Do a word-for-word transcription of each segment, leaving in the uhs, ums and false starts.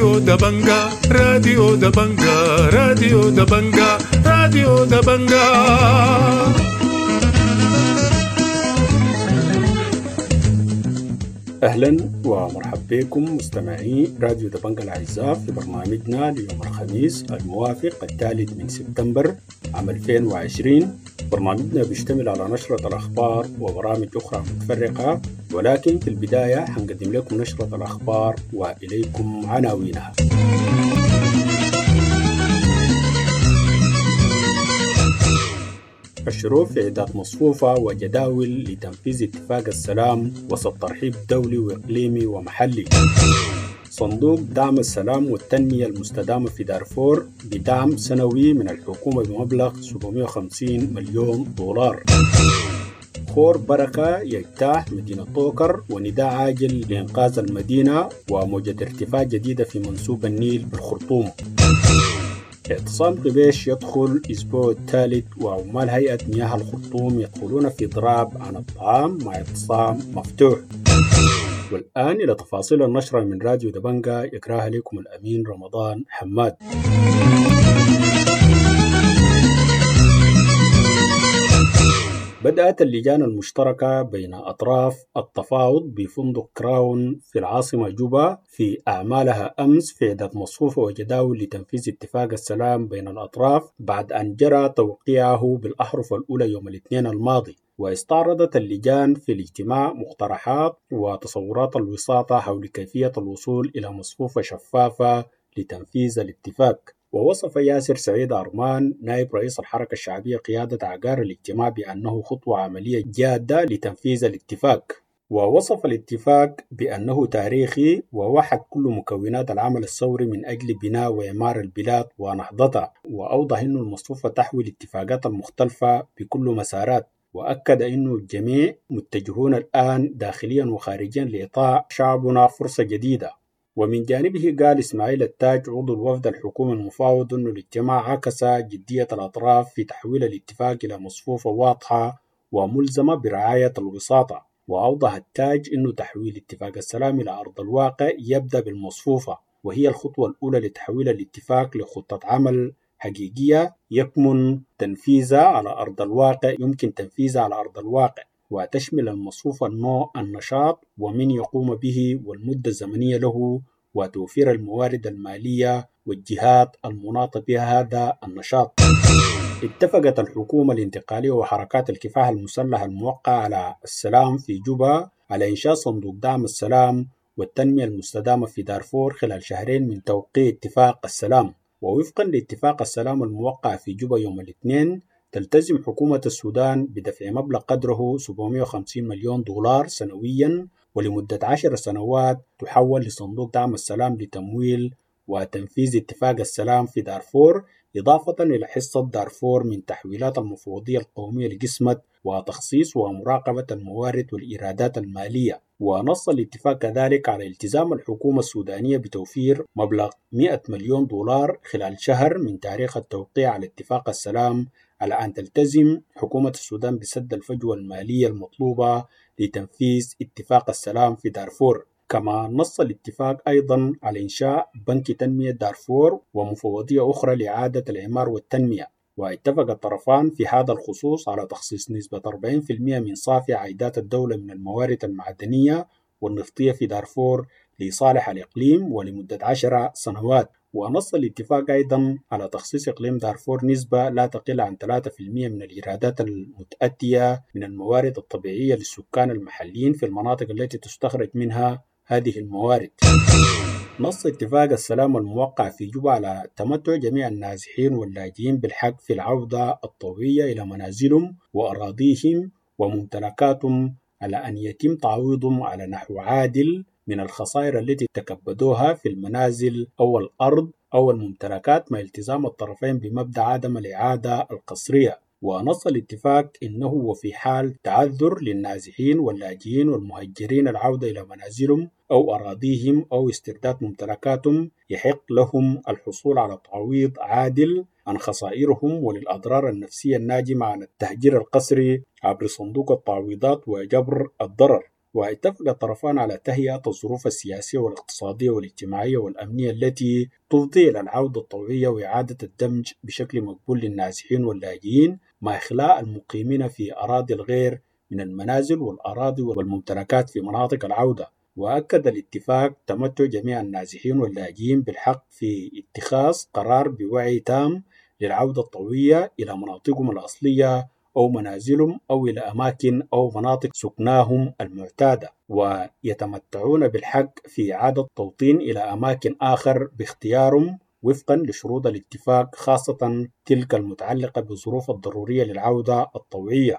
راديو دبنجا راديو دبنجا راديو دبنجا راديو دبنجا. أهلا ومرحبا بكم مستمعي راديو دبنجا الأعزاء في برنامجنا ليوم الخميس الموافق الثالث من سبتمبر عام ألفين وعشرين. برنامجنا بيشتمل على نشرة الأخبار وبرامج أخرى متفرقة، ولكن في البداية هنقدم لكم نشرة الأخبار وإليكم عناوينها. الشروع في إعداد مصفوفة وجداول لتنفيذ اتفاق السلام وسط ترحيب دولي وإقليمي ومحلي. صندوق دعم السلام والتنمية المستدامة في دارفور بدعم سنوي من الحكومة بمبلغ سبعمائة وخمسين مليون دولار. خور بركة يجتاح مدينة طوكر ونداء عاجل لإنقاذ المدينة وموجة ارتفاع جديدة في منسوب النيل بالخرطوم. اعتصام قبيش يدخل أسبوع الثالث وعمال هيئة مياه الخرطوم يدخلون في ضراب عن الطعام مع اعتصام مفتوح. والآن إلى تفاصيل النشرة من راديو دبنجا يقراها لكم الأمين رمضان حماد. بدأت اللجان المشتركة بين أطراف التفاوض بفندق كراون في العاصمة جوبا في أعمالها أمس في إعداد مصفوفة وجداول لتنفيذ اتفاق السلام بين الأطراف بعد أن جرى توقيعه بالأحرف الأولى يوم الاثنين الماضي. واستعرضت اللجان في الاجتماع مقترحات وتصورات الوساطة حول كيفية الوصول إلى مصفوفة شفافة لتنفيذ الاتفاق. ووصف ياسر سعيد أرمان نائب رئيس الحركة الشعبية قيادة عقار الاجتماع بأنه خطوة عملية جادة لتنفيذ الاتفاق. ووصف الاتفاق بأنه تاريخي ووحد كل مكونات العمل الثوري من أجل بناء وإعمار البلاد ونهضتها. وأوضح أن المصفوفة تحوي الاتفاقات المختلفة بكل مسارات، وأكد أن الجميع متجهون الآن داخليا وخارجيا لإعطاء شعبنا فرصة جديدة. ومن جانبه قال إسماعيل التاج عضو الوفد الحكومي المفاوض أن الاجتماع عكس جدية الأطراف في تحويل الاتفاق إلى مصفوفة واضحة وملزمة برعاية الوساطة. وأوضح التاج أن تحويل اتفاق السلام إلى أرض الواقع يبدأ بالمصفوفة، وهي الخطوة الأولى لتحويل الاتفاق لخطة عمل حقيقية يكمن تنفيذها على أرض الواقع يمكن تنفيذها على أرض الواقع، وتشمل المصفوفة النوع، النشاط، ومن يقوم به، والمدة الزمنية له، وتوفير الموارد المالية والجهات المناطة بها هذا النشاط. اتفقت الحكومة الانتقالية وحركات الكفاح المسلح الموقعة على السلام في جوبا على إنشاء صندوق دعم السلام والتنمية المستدامة في دارفور خلال شهرين من توقيع اتفاق السلام. ووفقا لاتفاق السلام الموقع في جوبا يوم الاثنين، تلتزم حكومة السودان بدفع مبلغ قدره سبعمائة وخمسين مليون دولار سنويا ولمدة عشر سنوات تحول لصندوق دعم السلام لتمويل وتنفيذ اتفاق السلام في دارفور، إضافة إلى حصة دارفور من تحويلات المفوضية القومية لقسمة وتخصيص ومراقبة الموارد والإيرادات المالية. ونص الاتفاق كذلك على التزام الحكومة السودانية بتوفير مبلغ مئة مليون دولار خلال شهر من تاريخ التوقيع على اتفاق السلام، على أن تلتزم حكومة السودان بسد الفجوة المالية المطلوبة لتنفيذ اتفاق السلام في دارفور. كما نص الاتفاق أيضا على إنشاء بنك تنمية دارفور ومفوضية أخرى لإعادة الإعمار والتنمية. واتفق الطرفان في هذا الخصوص على تخصيص نسبة أربعين بالمئة من صافي عائدات الدولة من الموارد المعدنية والنفطية في دارفور لصالح الإقليم ولمدة عشر سنوات. ونص الاتفاق أيضا على تخصيص إقليم دارفور نسبة لا تقل عن ثلاثة بالمئة من الإيرادات المتأتية من الموارد الطبيعية للسكان المحليين في المناطق التي تستخرج منها هذه الموارد. نص اتفاق السلام الموقع في جوبا على تمتع جميع النازحين واللاجئين بالحق في العودة الطوعية إلى منازلهم وأراضيهم وممتلكاتهم، على أن يتم تعويضهم على نحو عادل من الخسائر التي تكبدوها في المنازل أو الأرض أو الممتلكات، مع التزام الطرفين بمبدأ عدم الإعادة القسرية. ونص الاتفاق إنه وفي حال تعذر للنازحين واللاجئين والمهجرين العودة إلى منازلهم أو أراضيهم أو استرداد ممتلكاتهم، يحق لهم الحصول على تعويض عادل عن خسائرهم وللأضرار النفسية الناجمة عن التهجير القسري عبر صندوق التعويضات وجبر الضرر. واتفق الطرفان على تهيئة الظروف السياسية والاقتصادية والاجتماعية والأمنية التي تفضي إلى العودة الطوعية وإعادة الدمج بشكل مقبول للنازحين واللاجئين مع إخلاء المقيمين في أراضي الغير من المنازل والأراضي والممتلكات في مناطق العودة. وأكد الاتفاق تمتع جميع النازحين واللاجئين بالحق في اتخاذ قرار بوعي تام للعودة الطوعية إلى مناطقهم الأصلية أو منازلهم أو إلى أماكن أو مناطق سكناهم المعتادة، ويتمتعون بالحق في إعادة توطين إلى أماكن آخر باختيارهم وفقا لشروط الاتفاق، خاصة تلك المتعلقة بالظروف الضرورية للعودة الطوعية.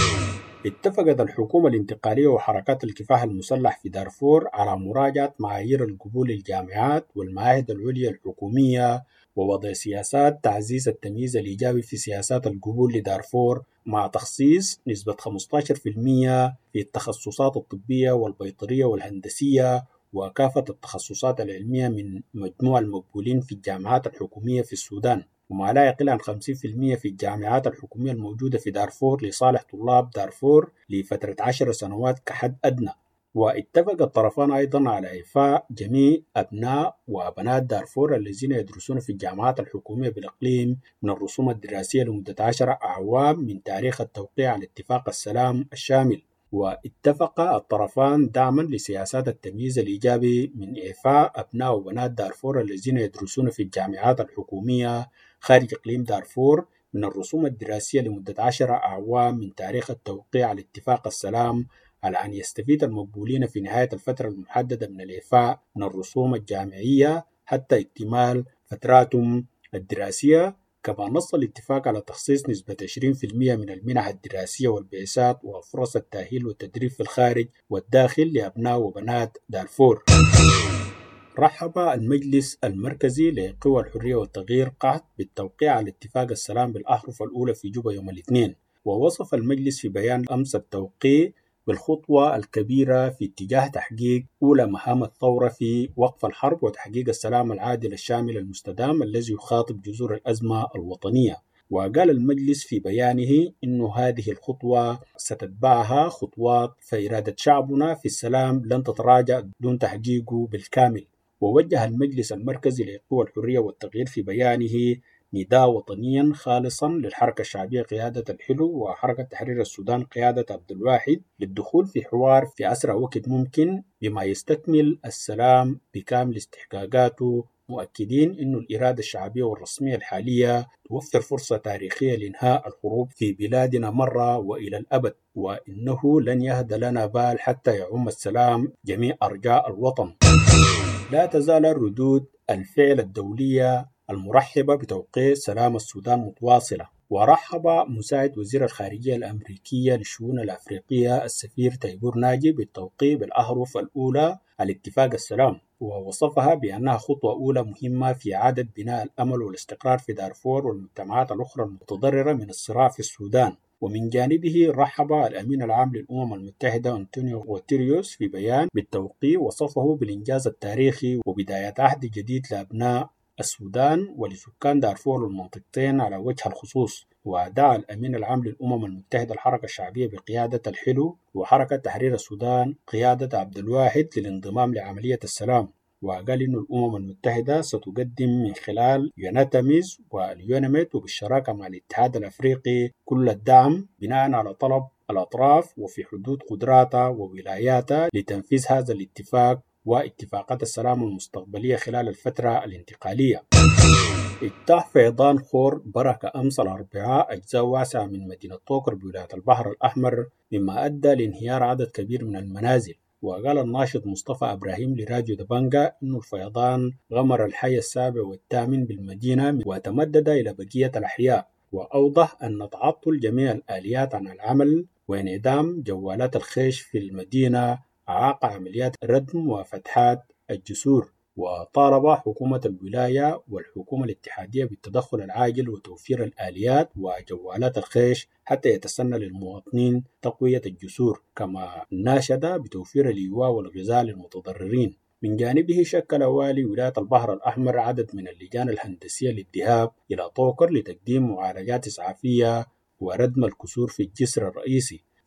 اتفقت الحكومة الانتقالية وحركات الكفاح المسلح في دارفور على مراجعة معايير القبول للجامعات والمعاهد العليا الحكومية ووضع سياسات تعزيز التمييز الإيجابي في سياسات القبول لدارفور، مع تخصيص نسبة خمسة عشر بالمئة في التخصصات الطبية والبيطرية والهندسية وكافة التخصصات العلمية من مجموع المقبولين في الجامعات الحكومية في السودان، وما لا يقل عن خمسين بالمئة في الجامعات الحكومية الموجودة في دارفور لصالح طلاب دارفور لفترة عشر سنوات كحد أدنى. واتفق الطرفان أيضا على إعفاء جميع أبناء وبنات دارفور الذين يدرسون في الجامعات الحكومية بالإقليم من الرسوم الدراسية لمدة عشر أعوام من تاريخ التوقيع على اتفاق السلام الشامل. واتفق الطرفان دعما لسياسات التمييز الإيجابي من إعفاء أبناء وبنات دارفور الذين يدرسون في الجامعات الحكومية خارج إقليم دارفور من الرسوم الدراسية لمدة عشر أعوام من تاريخ التوقيع على اتفاق السلام، على أن يستفيد المقبولين في نهاية الفترة المحددة من الإعفاء من الرسوم الجامعية حتى اكتمال فتراتهم الدراسية. كما نص الاتفاق على تخصيص نسبة عشرين بالمئة من المنح الدراسية والبعثات وفرص التأهيل والتدريب في الخارج والداخل لأبناء وبنات دارفور. رحب المجلس المركزي لقوى الحرية والتغيير قحط بالتوقيع على اتفاق السلام بالأحرف الأولى في جوبا يوم الاثنين، ووصف المجلس في بيان أمس التوقيع بالخطوة الكبيرة في اتجاه تحقيق أولى مهام الثورة في وقف الحرب وتحقيق السلام العادل الشامل المستدام الذي يخاطب جذور الأزمة الوطنية. وقال المجلس في بيانه إن هذه الخطوة ستتبعها خطوات، فإرادة شعبنا في السلام لن تتراجع دون تحقيقه بالكامل. ووجه المجلس المركزي لقوى الحرية والتغيير في بيانه نداء وطنيا خالصا للحركة الشعبية قيادة الحلو وحركة تحرير السودان قيادة عبد الواحد للدخول في حوار في أسرع وقت ممكن بما يستكمل السلام بكامل استحقاقاته، مؤكدين أن الإرادة الشعبية والرسمية الحالية توفر فرصة تاريخية لإنهاء الحروب في بلادنا مرة وإلى الأبد، وإنه لن يهدى لنا بال حتى يعم السلام جميع أرجاء الوطن. لا تزال ردود الفعل الدولية المرحبة بتوقيع سلام السودان متواصلة. ورحب مساعد وزير الخارجية الأمريكية للشؤون الأفريقية السفير تيبور ناجي بالتوقيع بالأحرف الأولى على اتفاق السلام، ووصفها بأنها خطوة أولى مهمة في إعادة بناء الأمل والاستقرار في دارفور والمجتمعات الأخرى المتضررة من الصراع في السودان. ومن جانبه رحب الأمين العام للأمم المتحدة أنطونيو غوتيريوس في بيان بالتوقيع وصفه بالإنجاز التاريخي وبداية عهد جديد لأبناء السودان ولسكان دارفور والمنطقتين على وجه الخصوص. ودعا الأمين العام للأمم المتحدة الحركة الشعبية بقيادة الحلو وحركة تحرير السودان قيادة عبد الواحد للانضمام لعملية السلام، وقال إن الأمم المتحدة ستقدم من خلال يوناتاميز واليونميت وبالشراكة مع الاتحاد الأفريقي كل الدعم بناء على طلب الأطراف وفي حدود قدراتها وولاياتها لتنفيذ هذا الاتفاق واتفاقات السلام المستقبلية خلال الفترة الانتقالية. اجتاح فيضان خور بركة أمس الأربعاء أجزاء واسعة من مدينة طوكر بولاية البحر الأحمر مما أدى لانهيار عدد كبير من المنازل. وقال الناشط مصطفى إبراهيم لراديو دبنجا إن الفيضان غمر الحي السابع والثامن بالمدينة وتمدد إلى بقية الأحياء، وأوضح أن تعطل جميع الآليات عن العمل وانعدام جوالات الخيش في المدينة أعاق عمليات ردم وفتحات الجسور. وطالب حكومة الولاية والحكومة الاتحادية بالتدخل العاجل وتوفير الآليات وجوالات الخيش حتى يتسنى للمواطنين تقوية الجسور، كما ناشد بتوفير الإيواء والغذاء للمتضررين. من جانبه شكل والي ولاية البحر الأحمر عدد من اللجان الهندسية للذهاب إلى طوكر لتقديم معالجات إسعافية وردم الكسور في الجسر الرئيسي.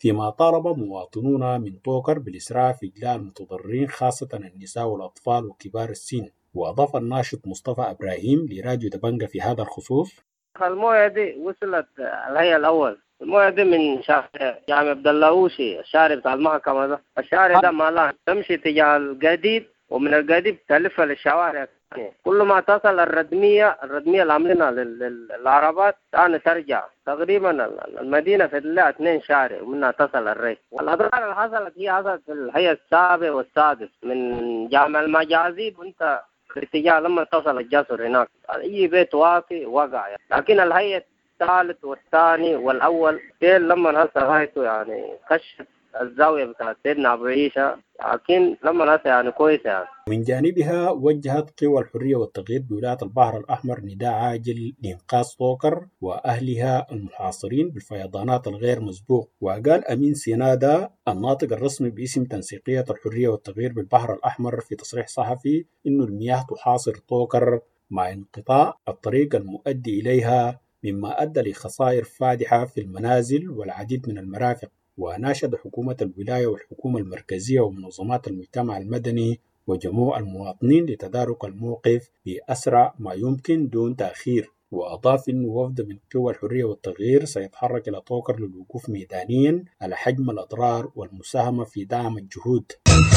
فيما طالب مواطنون من طوكر بالإسراع في إجلاء المتضررين خاصة النساء والأطفال وكبار السن. وأضاف الناشط مصطفى إبراهيم لراديو دبنجة في هذا الخصوص: المويه دي وصلت الهيئة الأول، المويه دي من شارع جامع عبد الله أوشي، الشارع بتاع المحكمة ده، الشارع ده مالان تمشي تجاه القديد ومن القديد تلف للشوارع. كل ما تصل الردمية الردمية اللي عاملينها للعربات ثاني ترجع. تقريبا المدينة في لها اثنين شارع ومنها تصل الري. والأضرار اللي حصلت هي حصلت في الهيئة السابع والسادس من جامع المجازيب وانت في اتجاه لما تصل الجسر هناك أي بيت واطي وقع يعني. لكن الهيئة الثالث والثاني والأول ديل لما هسه غايته يعني كشف الزاوية بتاعت سيدنا أبو عيسى، لكن لما هسه يعني كويسة يعني. من جانبها وجهت قوى الحرية والتغيير بولاية البحر الأحمر نداء عاجل لإنقاذ طوكر وأهلها المحاصرين بالفيضانات الغير مسبوق. وقال أمين سينادا الناطق الرسمي باسم تنسيقية الحرية والتغيير بالبحر الأحمر في تصريح صحفي إنه المياه تحاصر طوكر مع انقطاع الطريق المؤدي إليها، مما أدى لخسائر فادحة في المنازل والعديد من المرافق. وناشد حكومة الولاية والحكومة المركزية ومنظمات المجتمع المدني وجموع المواطنين لتدارك الموقف بأسرع ما يمكن دون تأخير. وأضاف أن وفد من قوى الحرية والتغيير سيتحرك إلى طوكر للوقوف ميدانيا على حجم الأضرار والمساهمة في دعم الجهود.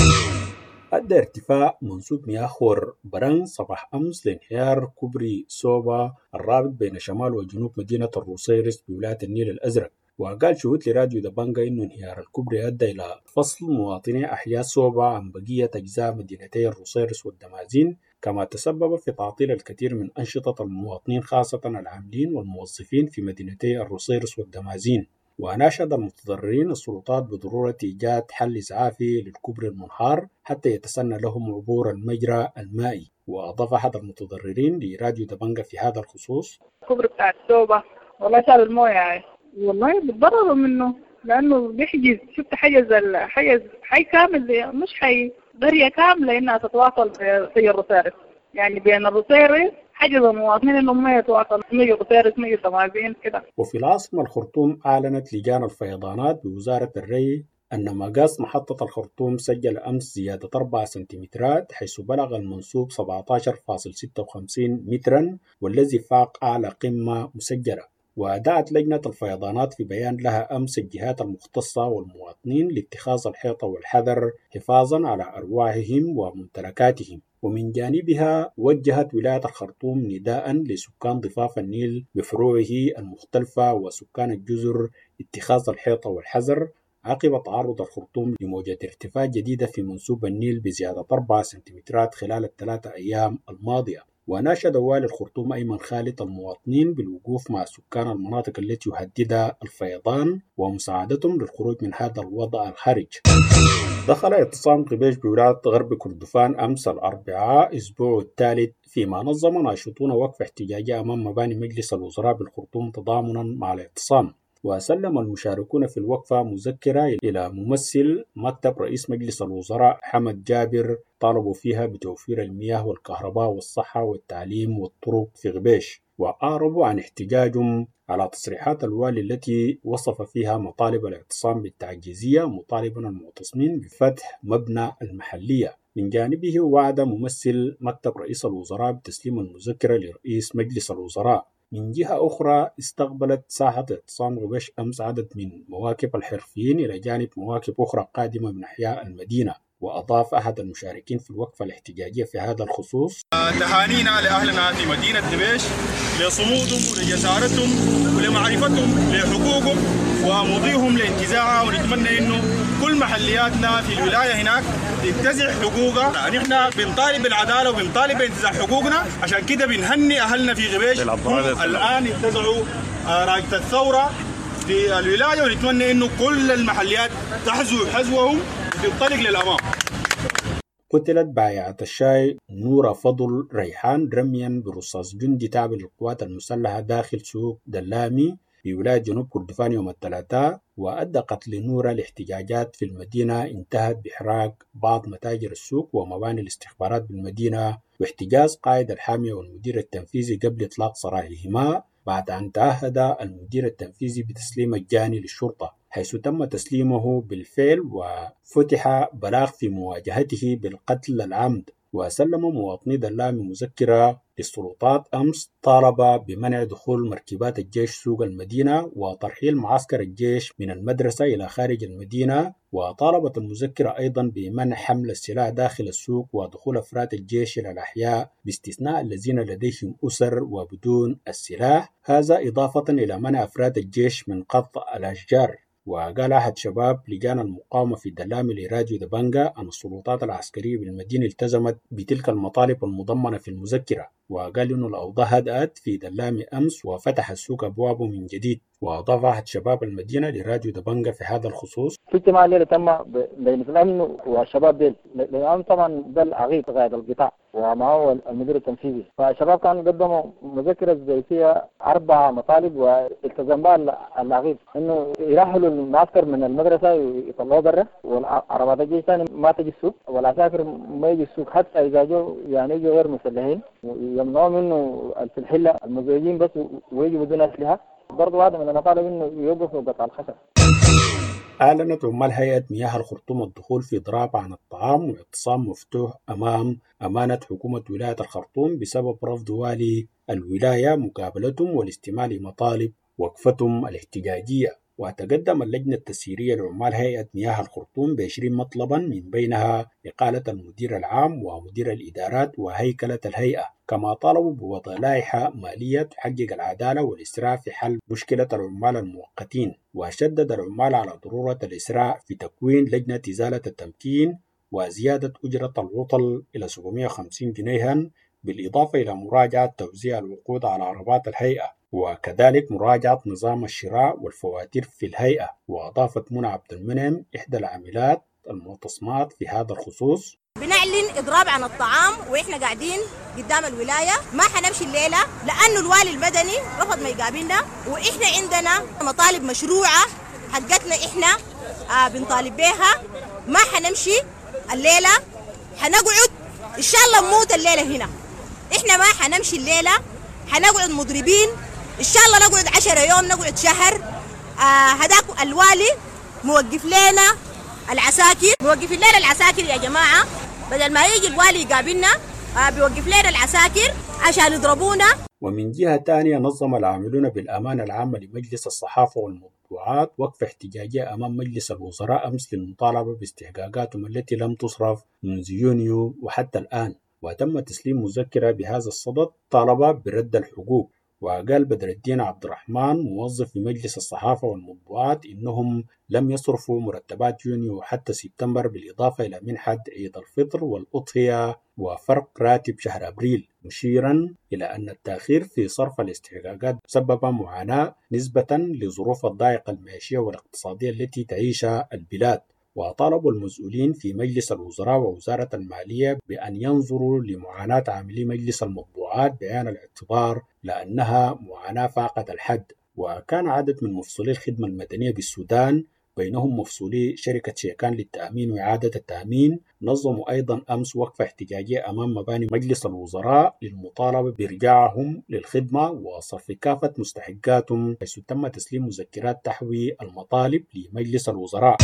أدى ارتفاع منسوب مياه خور بران صباح أمس لانهيار كوبري سوبا الرابط بين شمال وجنوب مدينة الروسيرس بولاية النيل الأزرق. وقال شهود لراديو دبنجة إنه انهيار الكوبري أدى إلى فصل مواطني أحياء صوبا عن بقية أجزاء مدينتي الروسيرس والدمازين، كما تسبب في تعطيل الكثير من أنشطة المواطنين خاصة العاملين والموظفين في مدينتي الروسيرس والدمازين. وناشد المتضررين السلطات بضرورة إيجاد حل إسعافي للكوبري المنهار حتى يتسنى لهم عبور المجرى المائي. وأضاف أحد المتضررين لراديو دبنجة في هذا الخصوص: الكوبري بتاع الصوبة والله شال المويه، والله بتضرروا منه لأنه بيحجز، شفت حجز الحجز حي كامل مش حي قرية كاملة إنها تتواصل في الروسيرس، يعني بين الروسيرس حجز المواطنين إنهم ما يتواصلوا مية روسيرس مية تمازين كده. وفي العاصمة الخرطوم أعلنت لجان الفيضانات بوزارة الري أن مقاس محطة الخرطوم سجل أمس زيادة أربعة سنتيمترات، حيث بلغ المنسوب سبعة عشر فاصلة ستة وخمسين مترا والذي فاق أعلى قمة مسجلة. وأدعت لجنة الفيضانات في بيان لها أمس الجهات المختصة والمواطنين لاتخاذ الحيطة والحذر حفاظا على أرواحهم وممتلكاتهم. ومن جانبها وجهت ولاية الخرطوم نداء لسكان ضفاف النيل بفروعه المختلفة وسكان الجزر اتخاذ الحيطة والحذر عقب تعرض الخرطوم لموجة ارتفاع جديدة في منسوب النيل بزيادة أربعة سنتيمترات خلال الثلاثة أيام الماضية. وناشد والي الخرطوم أيمن خالد المواطنين بالوقوف مع سكان المناطق التي يهددها الفيضان ومساعدتهم للخروج من هذا الوضع الحرج. دخل اعتصام قبيش بولاية غرب كردفان أمس الأربعاء أسبوع الثالث، فيما نظم ناشطون وقفة احتجاجية أمام مباني مجلس الوزراء بالخرطوم تضامنا مع الاعتصام. وسلم المشاركون في الوقفة مذكرة إلى ممثل مكتب رئيس مجلس الوزراء حمد جابر طالبوا فيها بتوفير المياه والكهرباء والصحة والتعليم والطرق في غبيش. وأعربوا عن احتجاجهم على تصريحات الوالي التي وصف فيها مطالب الاعتصام بالتعجيزية، مطالبا المعتصمين بفتح مبنى المحلية. من جانبه وعد ممثل مكتب رئيس الوزراء بتسليم المذكرة لرئيس مجلس الوزراء. من جهة أخرى استقبلت ساحة اعتصام غبيش أمس عدد من مواكب الحرفيين إلى جانب مواكب أخرى قادمة من أحياء المدينة. وأضاف أحد المشاركين في الوقفة الاحتجاجية في هذا الخصوص: تهانينا لأهلنا في مدينة غبيش لصمودهم ولجسارتهم ولمعرفتهم لحقوقهم ومضيهم لانتزاعها، ونتمنى إنه كل محلياتنا في الولاية هناك تنتزع حقوقها. نحن بنطالب بالعدالة وبنطالب بانتزاع حقوقنا، عشان كده بنهني أهلنا في غبيش الآن انتزعوا راية الثورة في الولاية، ونتمنى إنه كل المحليات تحزو حزوهم وتنطلق للأمام. قتلت بائعة الشاي نورة فضل ريحان رميا برصاص جندي تابع للقوات المسلحة داخل سوق دلامي بولاية جنوب كردفان يوم الثلاثاء. وأدى قتل نورة لاحتجاجات في المدينة انتهت بإحراق بعض متاجر السوق ومباني الاستخبارات بالمدينة، واحتجاز قائد الحامية والمدير التنفيذي قبل إطلاق سراحهما بعد أن تعهد المدير التنفيذي بتسليم الجاني للشرطة. حيث تم تسليمه بالفعل وفتح بلاغ في مواجهته بالقتل العمد. وسلم مواطني دلامي مذكرة للسلطات أمس طالب بمنع دخول مركبات الجيش سوق المدينة وترحيل معسكر الجيش من المدرسة إلى خارج المدينة. وطالبت المذكرة أيضا بمنع حمل السلاح داخل السوق ودخول أفراد الجيش إلى الأحياء باستثناء الذين لديهم أسر وبدون السلاح، هذا إضافة إلى منع أفراد الجيش من قطع الأشجار. وقال أحد شباب لجان المقاومة في دلامي لراديو دبنجا أن السلطات العسكرية بالمدينة التزمت بتلك المطالب المضمنة في المذكرة، وقال إنه الأوضاع هدأت في دلامي أمس وفتح السوق أبوابه من جديد. وأضاف أحد شباب المدينة لراديو دبنجا في هذا الخصوص: في اجتماع الليلة تم بين الأمن والشباب ديل، لأن طبعا ده العقيد قائد القطاع ومعه المدير التنفيذي، فالشباب كانوا قدموا مذكرة زي فيها أربع مطالب والتزم بها العقيد إنه يرحلوا المعسكر من المدرسة ويطلعوه برا، والعربات الجيش ثاني ما تجي السوق، والعساكر ما يجي السوق حتى إذا جو يعني يجوا غير مسلحين، ويمنعوا منه في الحلة المزوجين بس ويجوا بدون أسلحة. برضو هذا من المطالب إنه يوقفوا قطع الخشب. أعلنت عمال هيئة مياه الخرطوم الدخول في ضراب عن الطعام واعتصام مفتوح أمام أمانة حكومة ولاية الخرطوم بسبب رفض والي الولاية مقابلتهم والاستماع لمطالب وقفتهم الاحتجاجية. وتقدم اللجنة التسييرية لعمال هيئة مياه الخرطوم بعشرين مطلبا من بينها إقالة المدير العام ومدير الإدارات وهيكلة الهيئة، كما طالبوا بوضع لائحة مالية تحقق العدالة والإسراع في حل مشكلة العمال المؤقتين. وشدد العمال على ضرورة الإسراع في تكوين لجنة إزالة التمكين وزيادة أجرة العطل إلى سبعمائة وخمسين جنيها، بالإضافة إلى مراجعة توزيع الوقود على عربات الهيئة، وكذلك مراجعة نظام الشراء والفواتير في الهيئة. وأضافت منى عبد المنعم إحدى العاملات المعتصمات في هذا الخصوص: بنعلن إضراب عن الطعام وإحنا قاعدين قدام الولاية، ما حنمشي الليلة لأنه الوالي المدني رفض ما يقابلنا، وإحنا عندنا مطالب مشروعة حقتنا إحنا آه بنطالب بيها. ما حنمشي الليلة، حنقعد إن شاء الله نموت الليلة هنا. إحنا ما حنمشي الليلة، حنقعد مضربين إن شاء الله، نقعد عشرة يوم، نقعد شهر. آه هداك الوالي موقف لنا العساكر، موقف لنا العساكر يا جماعة، بدل ما يجي الوالي يقابلنا آه بيوقف لنا العساكر عشان يضربونا. ومن جهة تانية نظم العاملون بالأمانة العامة لمجلس الصحافة والمطبوعات وقفة احتجاجية أمام مجلس الوزراء أمس للمطالبة باستحقاقاتهم التي لم تصرف منذ يونيو وحتى الآن. وتم تسليم مذكرة بهذا الصدد طالبا برد الحقوق. وقال بدر الدين عبد الرحمن موظف في مجلس الصحافة والمطبوعات إنهم لم يصرفوا مرتبات يونيو حتى سبتمبر، بالإضافة إلى منحة عيد الفطر والأضحية وفرق راتب شهر أبريل، مشيرا إلى أن التأخير في صرف الاستحقاقات سبب معاناة نسبة لظروف الضائقة المعيشية والاقتصادية التي تعيشها البلاد. وطالبوا المسؤولين في مجلس الوزراء ووزارة المالية بأن ينظروا لمعاناة عاملي مجلس المطبوعات بعين الاعتبار لأنها معاناة فاقت الحد. وكان عدد من مفصولي الخدمة المدنية بالسودان بينهم مفصولي شركة شيكان للتأمين وإعادة التأمين نظموا أيضا أمس وقفة احتجاجية أمام مباني مجلس الوزراء للمطالبة بإرجاعهم للخدمة وصرف كافة مستحقاتهم، حيث تم تسليم مذكرات تحوي المطالب لمجلس الوزراء.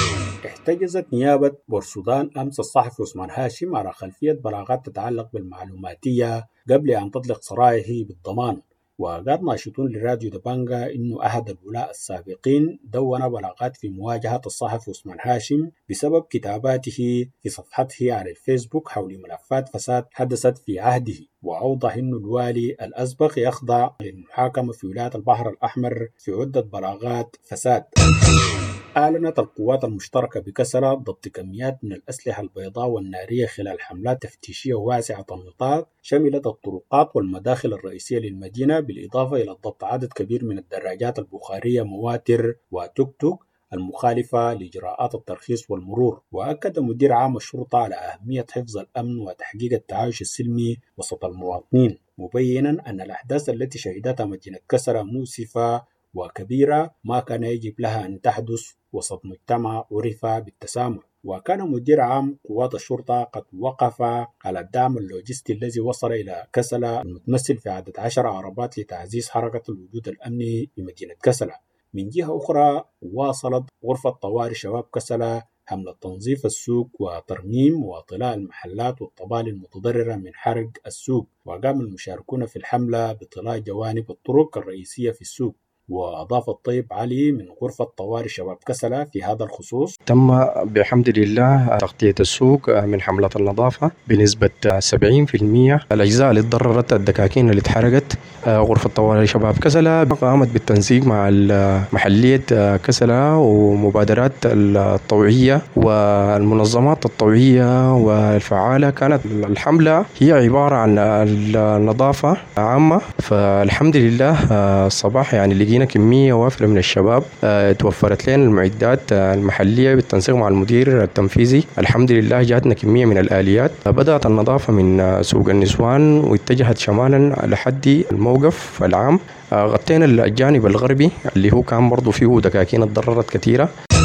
احتجزت نيابة بورسودان أمس الصحفي عثمان هاشم على خلفية بلاغات تتعلق بالمعلوماتية قبل أن تطلق سرايه بالضمان. وقال ناشطون لراديو دبنجا إنه أحد الولاء السابقين دون بلاغات في مواجهة الصحفي عثمان هاشم بسبب كتاباته في صفحته على الفيسبوك حول ملفات فساد حدثت في عهده. وأوضح إنه الوالي الأسبق يخضع للمحاكمة في ولاية البحر الأحمر في عدة بلاغات فساد. أعلنت القوات المشتركة بكسرى ضبط كميات من الأسلحة البيضاء والنارية خلال حملات تفتيشية واسعة النطاق شملت الطرقات والمداخل الرئيسية للمدينة، بالإضافة إلى ضبط عدد كبير من الدراجات البخارية، مواتر وتوك توك المخالفة لإجراءات الترخيص والمرور. وأكد مدير عام الشرطة على أهمية حفظ الأمن وتحقيق التعايش السلمي وسط المواطنين، مبينا أن الأحداث التي شهدتها مدينة كسرى مؤسفة وكبيرة ما كان يجب لها أن تحدث وسط مجتمع عرف بالتسامح. وكان مدير عام قوات الشرطة قد وقف على الدعم اللوجستي الذي وصل إلى كسلة المتمثل في عدد عشر عربات لتعزيز حركة الوجود الأمني بمدينة كسلة. من جهة أخرى واصلت غرفة طوارئ شباب كسلة حملة تنظيف السوق وترميم واطلاء المحلات والطبالي المتضررة من حرق السوق، وقام المشاركون في الحملة بطلاء جوانب الطرق الرئيسية في السوق. وأضاف الطيب علي من غرفة طوارئ شباب كسلة في هذا الخصوص: تم بحمد لله تغطية السوق من حملة النظافة بنسبة سبعين بالمئة. الأجزاء اللي تضررت الدكاكين اللي اتحرقت، غرفة طوارئ شباب كسلة قامت بالتنسيق مع محلية كسلة ومبادرات الطوعية والمنظمات الطوعية والفعالة. كانت الحملة هي عبارة عن النظافة عامة، فالحمد لله الصباح يعني لقينا كمية وافرة من الشباب. اه توفرت لنا المعدات المحلية بالتنسيق مع المدير التنفيذي. الحمد لله جاتنا كمية من الآليات. بدأت النظافة من سوق النسوان واتجهت شمالا لحد الموقف العام. اه غطينا الجانب الغربي اللي هو كان برضو فيه دكاكين اتضررت كثيرة.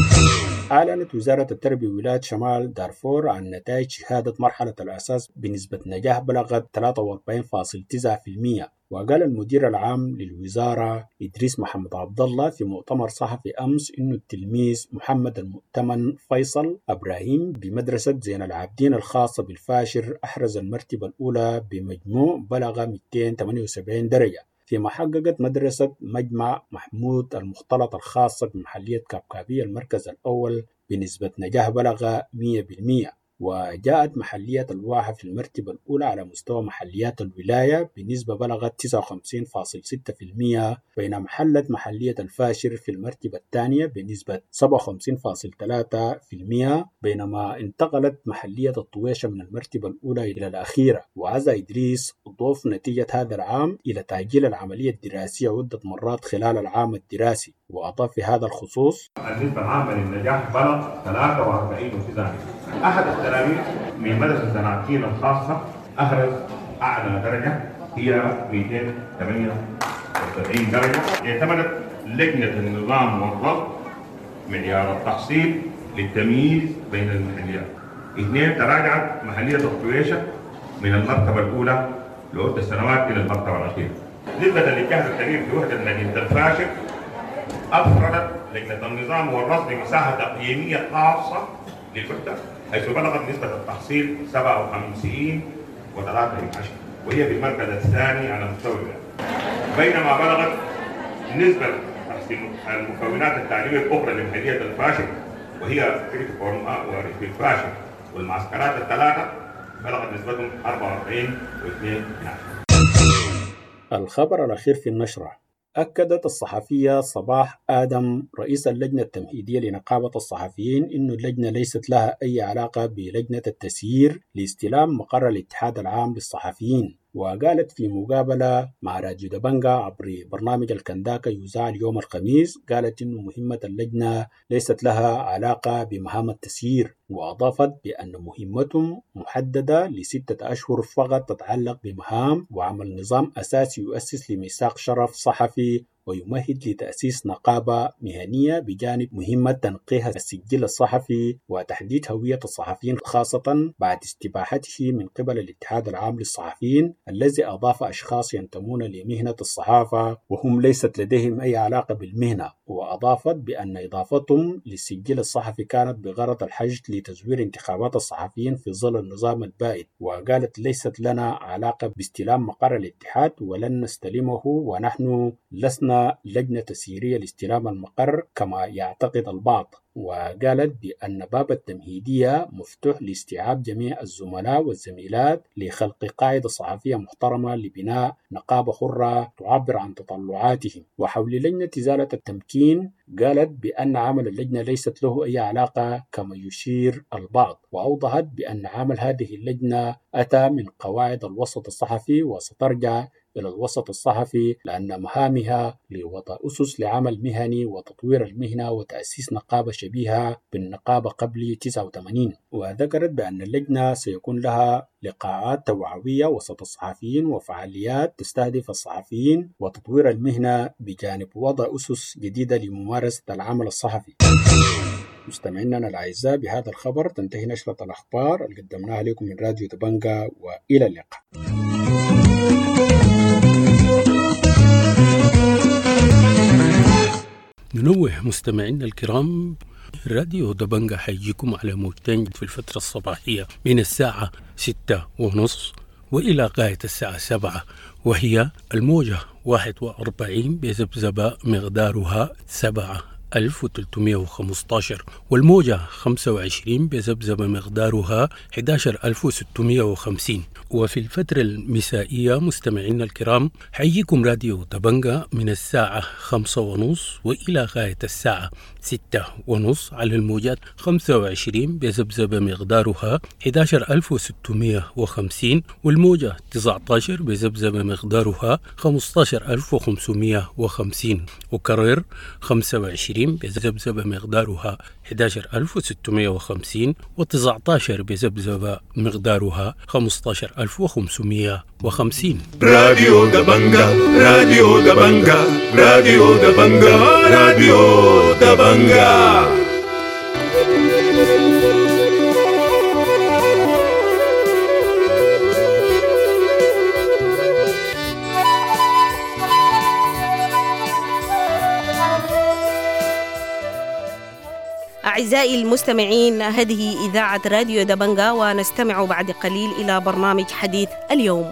أعلنت وزارة التربية ولاية شمال دارفور عن نتائج شهادة مرحلة الأساس بنسبة نجاح بلغت ثلاثة وأربعين فاصلة تسعة بالمئة. وقال المدير العام للوزارة إدريس محمد عبد الله في مؤتمر صحفي أمس إنه التلميذ محمد المؤتمن فيصل إبراهيم بمدرسة زين العابدين الخاصة بالفاشر أحرز المرتبة الأولى بمجموع بلغ مئتين وثمانية وسبعين درجة، فيما حققت مدرسة مجمع محمود المختلط الخاصة بمحلية كابكابية المركز الأول بنسبة نجاح بلغ مئة بالمئة. وجاءت محلية الواحة في المرتبة الأولى على مستوى محليات الولاية بنسبة بلغت تسعة وخمسين فاصلة ستة بالمئة، بينما محلت محلية الفاشر في المرتبة الثانية بنسبة سبعة وخمسين فاصلة ثلاثة بالمئة، بينما انتقلت محلية الطويشة من المرتبة الأولى إلى الأخيرة. وعزى إدريس ضوف نتيجة هذا العام إلى تأجيل العملية الدراسية عدة مرات خلال العام الدراسي، وأضاف في هذا الخصوص: النسبة العامة للنجاح بلغ ثلاثة وأربعين بالمئة. أحد التلاميذ من مدرسة الزناتين الخاصة أحرز أعلى درجة هي مئتين وثمانية وسبعين درجة. اعتمدت لجنة النظام والضبط معيار التحصيل للتمييز بين المحليات. اثنين، تراجعت محلية الطويشة من المرتبة الأولى لعدة سنوات إلى المرتبة الأخيرة. نسبة للجهد الكبير في وحدة مدينة الفاشر أفردت لجنة النظام والرصد مساحة تقييمية خاصة للوحدة، حيث بلغت نسبة التحصيل سبعة وخمسين وثلاثة من عشرة، وهي في المركز الثاني على مستوى الولاية. بينما بلغت نسبة تحصيل المكونات التعليمية الأخرى لمحلية الفاشر، وهي كريكفورم وريف الفاشر والمعسكرات الثلاثة، بلغت نسبتهم أربعة وأربعين واثنين من عشرة. الخبر الأخير في النشرة: أكدت الصحفية صباح آدم رئيس اللجنة التمهيدية لنقابة الصحفيين إن اللجنة ليست لها أي علاقة بلجنة التسيير لاستلام مقر الاتحاد العام للصحفيين. وقالت في مقابلة مع راديو دبنجا عبر برنامج الكنداكا يذاع اليوم الخميس، قالت إن مهمة اللجنة ليست لها علاقة بمهام التسيير، وأضافت بأن مهمتهم محددة لستة أشهر فقط تتعلق بمهام وعمل نظام أساسي يؤسس لميثاق شرف صحفي ويمهد لتأسيس نقابة مهنية بجانب مهمة تنقيح السجل الصحفي وتحديد هوية الصحفيين، خاصة بعد استباحته من قبل الاتحاد العام للصحفيين الذي أضاف أشخاص ينتمون لمهنة الصحافة وهم ليست لديهم أي علاقة بالمهنة. وأضافت بأن إضافتهم للسجل الصحفي كانت بغرض الحشد لتزوير انتخابات الصحفيين في ظل النظام البائد. وقالت: ليست لنا علاقة باستلام مقر الاتحاد ولن نستلمه، ونحن لسنا لجنة تسييرية لاستلام المقر كما يعتقد البعض. وقالت بأن باب التمهيدية مفتوح لاستيعاب جميع الزملاء والزميلات لخلق قاعدة صحفية محترمة لبناء نقابة حرة تعبر عن تطلعاتهم. وحول لجنة إزالة التمكين، قالت بأن عمل اللجنة ليست له أي علاقة كما يشير البعض. وأوضحت بأن عمل هذه اللجنة أتى من قواعد الوسط الصحفي وسترجع إلى الوسط الصحفي، لأن مهامها لوضع أسس لعمل مهني وتطوير المهنة وتأسيس نقابة شبيهة بالنقابة قبل تسعة وثمانين. وذكرت بأن اللجنة سيكون لها لقاءات توعوية وسط الصحفيين وفعاليات تستهدف الصحفيين وتطوير المهنة بجانب وضع أسس جديدة لممارسة العمل الصحفي. مستمعينا الأعزاء، بهذا الخبر تنتهي نشرة الأخبار اللي قدمناها لكم من راديو دبنجا، وإلى اللقاء. ننوه مستمعينا الكرام، راديو دبنجة حيجيكم على موجتين في الفترة الصباحية من الساعة ستة ونص وإلى غاية الساعة سبعة، وهي الموجة واحد وأربعين بذبذبة مقدارها سبعة ألف وثلاثمائة وخمسة عشر، والموجة خمسة وعشرين بذبذبة مقدارها أحد عشر ألف وستمائة وخمسين. وفي الفترة المسائية مستمعينا الكرام حييكم راديو دبنجة من الساعة خمسة ونص وإلى غاية الساعة ستة ونص على الموجات خمسة وعشرين بذبذبة مقدارها أحد عشر ألف وستمائة وخمسين، والموجة تسعة عشر بذبذبة مقدارها خمسة عشر ألف وخمسمائة وخمسين، وكرر خمسة وعشرين بذبذبة مقدارها أحد عشر ألف وستمائة وخمسين وتسعة عشر بذبذبة مقدارها خمسة عشر ألف وخمسمائة وخمسين. راديو دبنجة راديو دبنجة راديو دبنجة راديو دبنجة. أعزائي المستمعين، هذه إذاعة راديو دبنجة، ونستمع بعد قليل إلى برنامج حديث اليوم.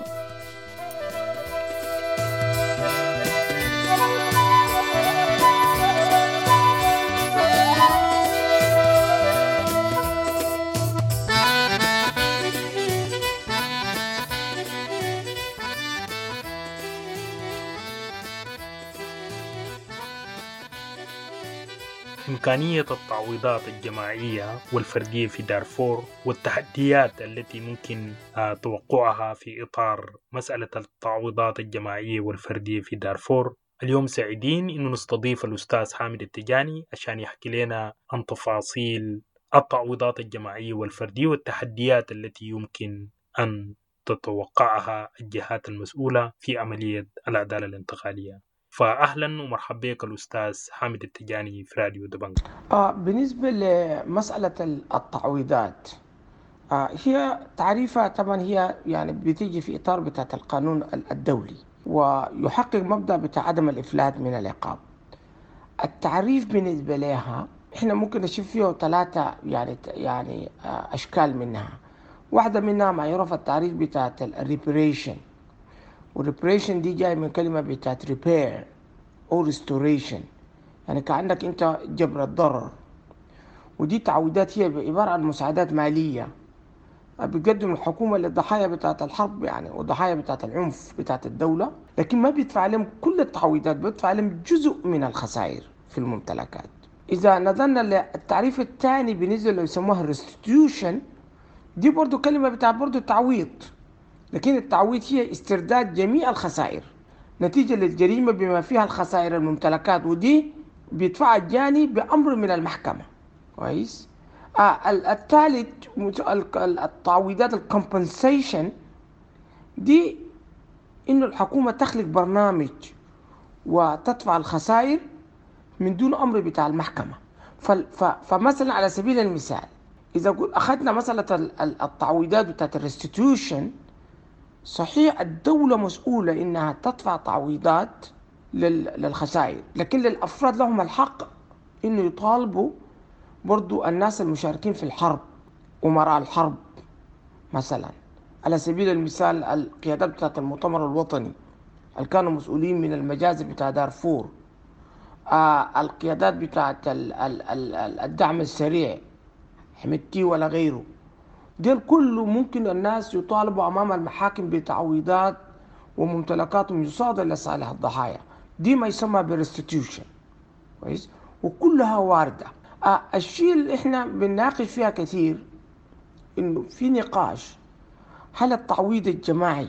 إمكانية التعويضات الجماعية والفردية في دارفور والتحديات التي ممكن توقعها في إطار مسألة التعويضات الجماعية والفردية في دارفور. اليوم سعيدين إنه نستضيف الأستاذ حامد التجاني عشان يحكي لنا عن تفاصيل التعويضات الجماعية والفردية والتحديات التي يمكن أن تتوقعها الجهات المسؤولة في عملية العدالة الانتقالية. فأهلا ومرحبا بك الأستاذ حامد التجاني في راديو دبنجة. آه بالنسبة لمسألة التعويضات، آه هي تعريفها طبعا هي يعني بتيجي في إطار بتاعة القانون الدولي، ويحقق مبدأ بتاع عدم الإفلات من العقاب. التعريف بالنسبة لها إحنا ممكن نشوف فيه ثلاثة يعني يعني آه أشكال منها. واحدة منها ما يعرف التعريف بتاعة الريبريشن، والريبريشن دي جاي من كلمة بتاعت ريبير أو ريستوريشن، يعني كأنك أنت جبر الضرر. ودي تعويضات هي عبارة عن مساعدات مالية بتقدم الحكومة للضحايا بتاعت الحرب يعني والضحايا بتاعت العنف بتاعت الدولة، لكن ما بيدفع لهم كل التعويضات، بيدفع لهم جزء من الخسائر في الممتلكات. إذا نظرنا للتعريف الثاني بالنسبة اللي يسموها الريستيوشن، دي برضو كلمة بتاع برضو تعويض، لكن التعويض هي استرداد جميع الخسائر نتيجة للجريمة بما فيها الخسائر الممتلكات، ودي بيدفع الجاني بأمر من المحكمة. كويس. آه الثالث التعويضات الكومبنسيشن، دي إنه الحكومة تخلق برنامج وتدفع الخسائر من دون أمر بتاع المحكمة. فمثلا على سبيل المثال إذا قلت أخذنا مسألة التعويضات بتاعت الريستيتيوشن، صحيح الدولة مسؤولة إنها تدفع تعويضات للخسائر، لكن للأفراد لهم الحق إنه يطالبوا برضو الناس المشاركين في الحرب، أمراء الحرب مثلا. على سبيل المثال القيادات بتاعت المؤتمر الوطني اللي كانوا مسؤولين من المجازر بتاع دارفور، آه القيادات بتاعت الدعم السريع حمدتي ولا غيره، ديل كله ممكن الناس يطالبوا أمام المحاكم بتعويضات وممتلكاتهم يصادر لصالح الضحايا. دي ما يسمى بريستيتيوشن. كويس. وكلها واردة. آه الشيء اللي احنا بنناقش فيها كثير انه في نقاش، هل التعويض الجماعي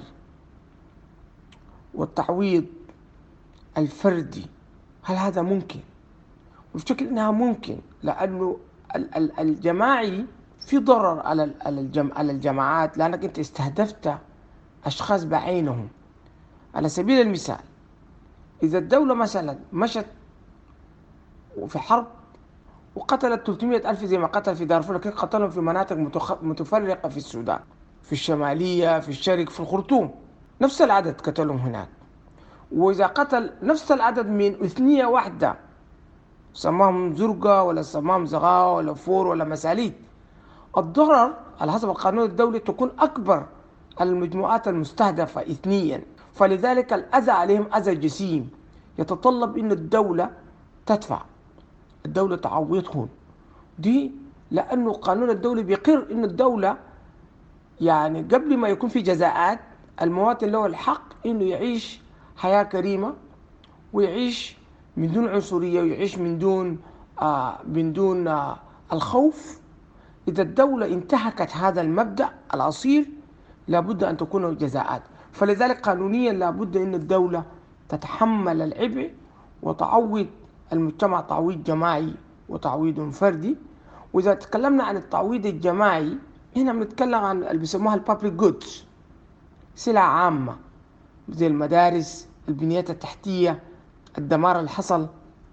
والتعويض الفردي هل هذا ممكن؟ وبشكل انها ممكن، لانه الجماعي في ضرر على على الجماعات، لانك انت استهدفت اشخاص بعينهم. على سبيل المثال اذا الدولة مثلا مشت في حرب وقتلت ثلاثمائة ألف زي ما قتل في دارفور، لكن قتلهم في مناطق متفرقة في السودان، في الشمالية، في الشرق، في الخرطوم، نفس العدد قتلهم هناك. وإذا قتل نفس العدد من إثنية واحدة سماهم زرقة ولا سماهم زغاوة ولا فور ولا مساليد. الضرر على حسب القانون الدولي تكون أكبر المجموعات المستهدفة إثنيا، فلذلك الأذى عليهم أذى جسيم يتطلب أن الدولة تدفع، الدولة تعوضهم دي، لأنه القانون الدولي بيقر أن الدولة يعني قبل ما يكون في جزاءات المواطن له الحق أنه يعيش حياة كريمة ويعيش من دون عنصرية ويعيش من دون آه من دون آه الخوف. إذا الدولة انتهكت هذا المبدأ الأصيل لابد أن تكون جزاءات، فلذلك قانونيا لابد أن الدولة تتحمل العبء وتعوض المجتمع تعويض جماعي وتعويض فردي. وإذا تكلمنا عن التعويض الجماعي هنا بنتكلم عن اللي بيسموها البابليك جودز، سلع عامة زي المدارس، البنيات التحتية، الدمار اللي حصل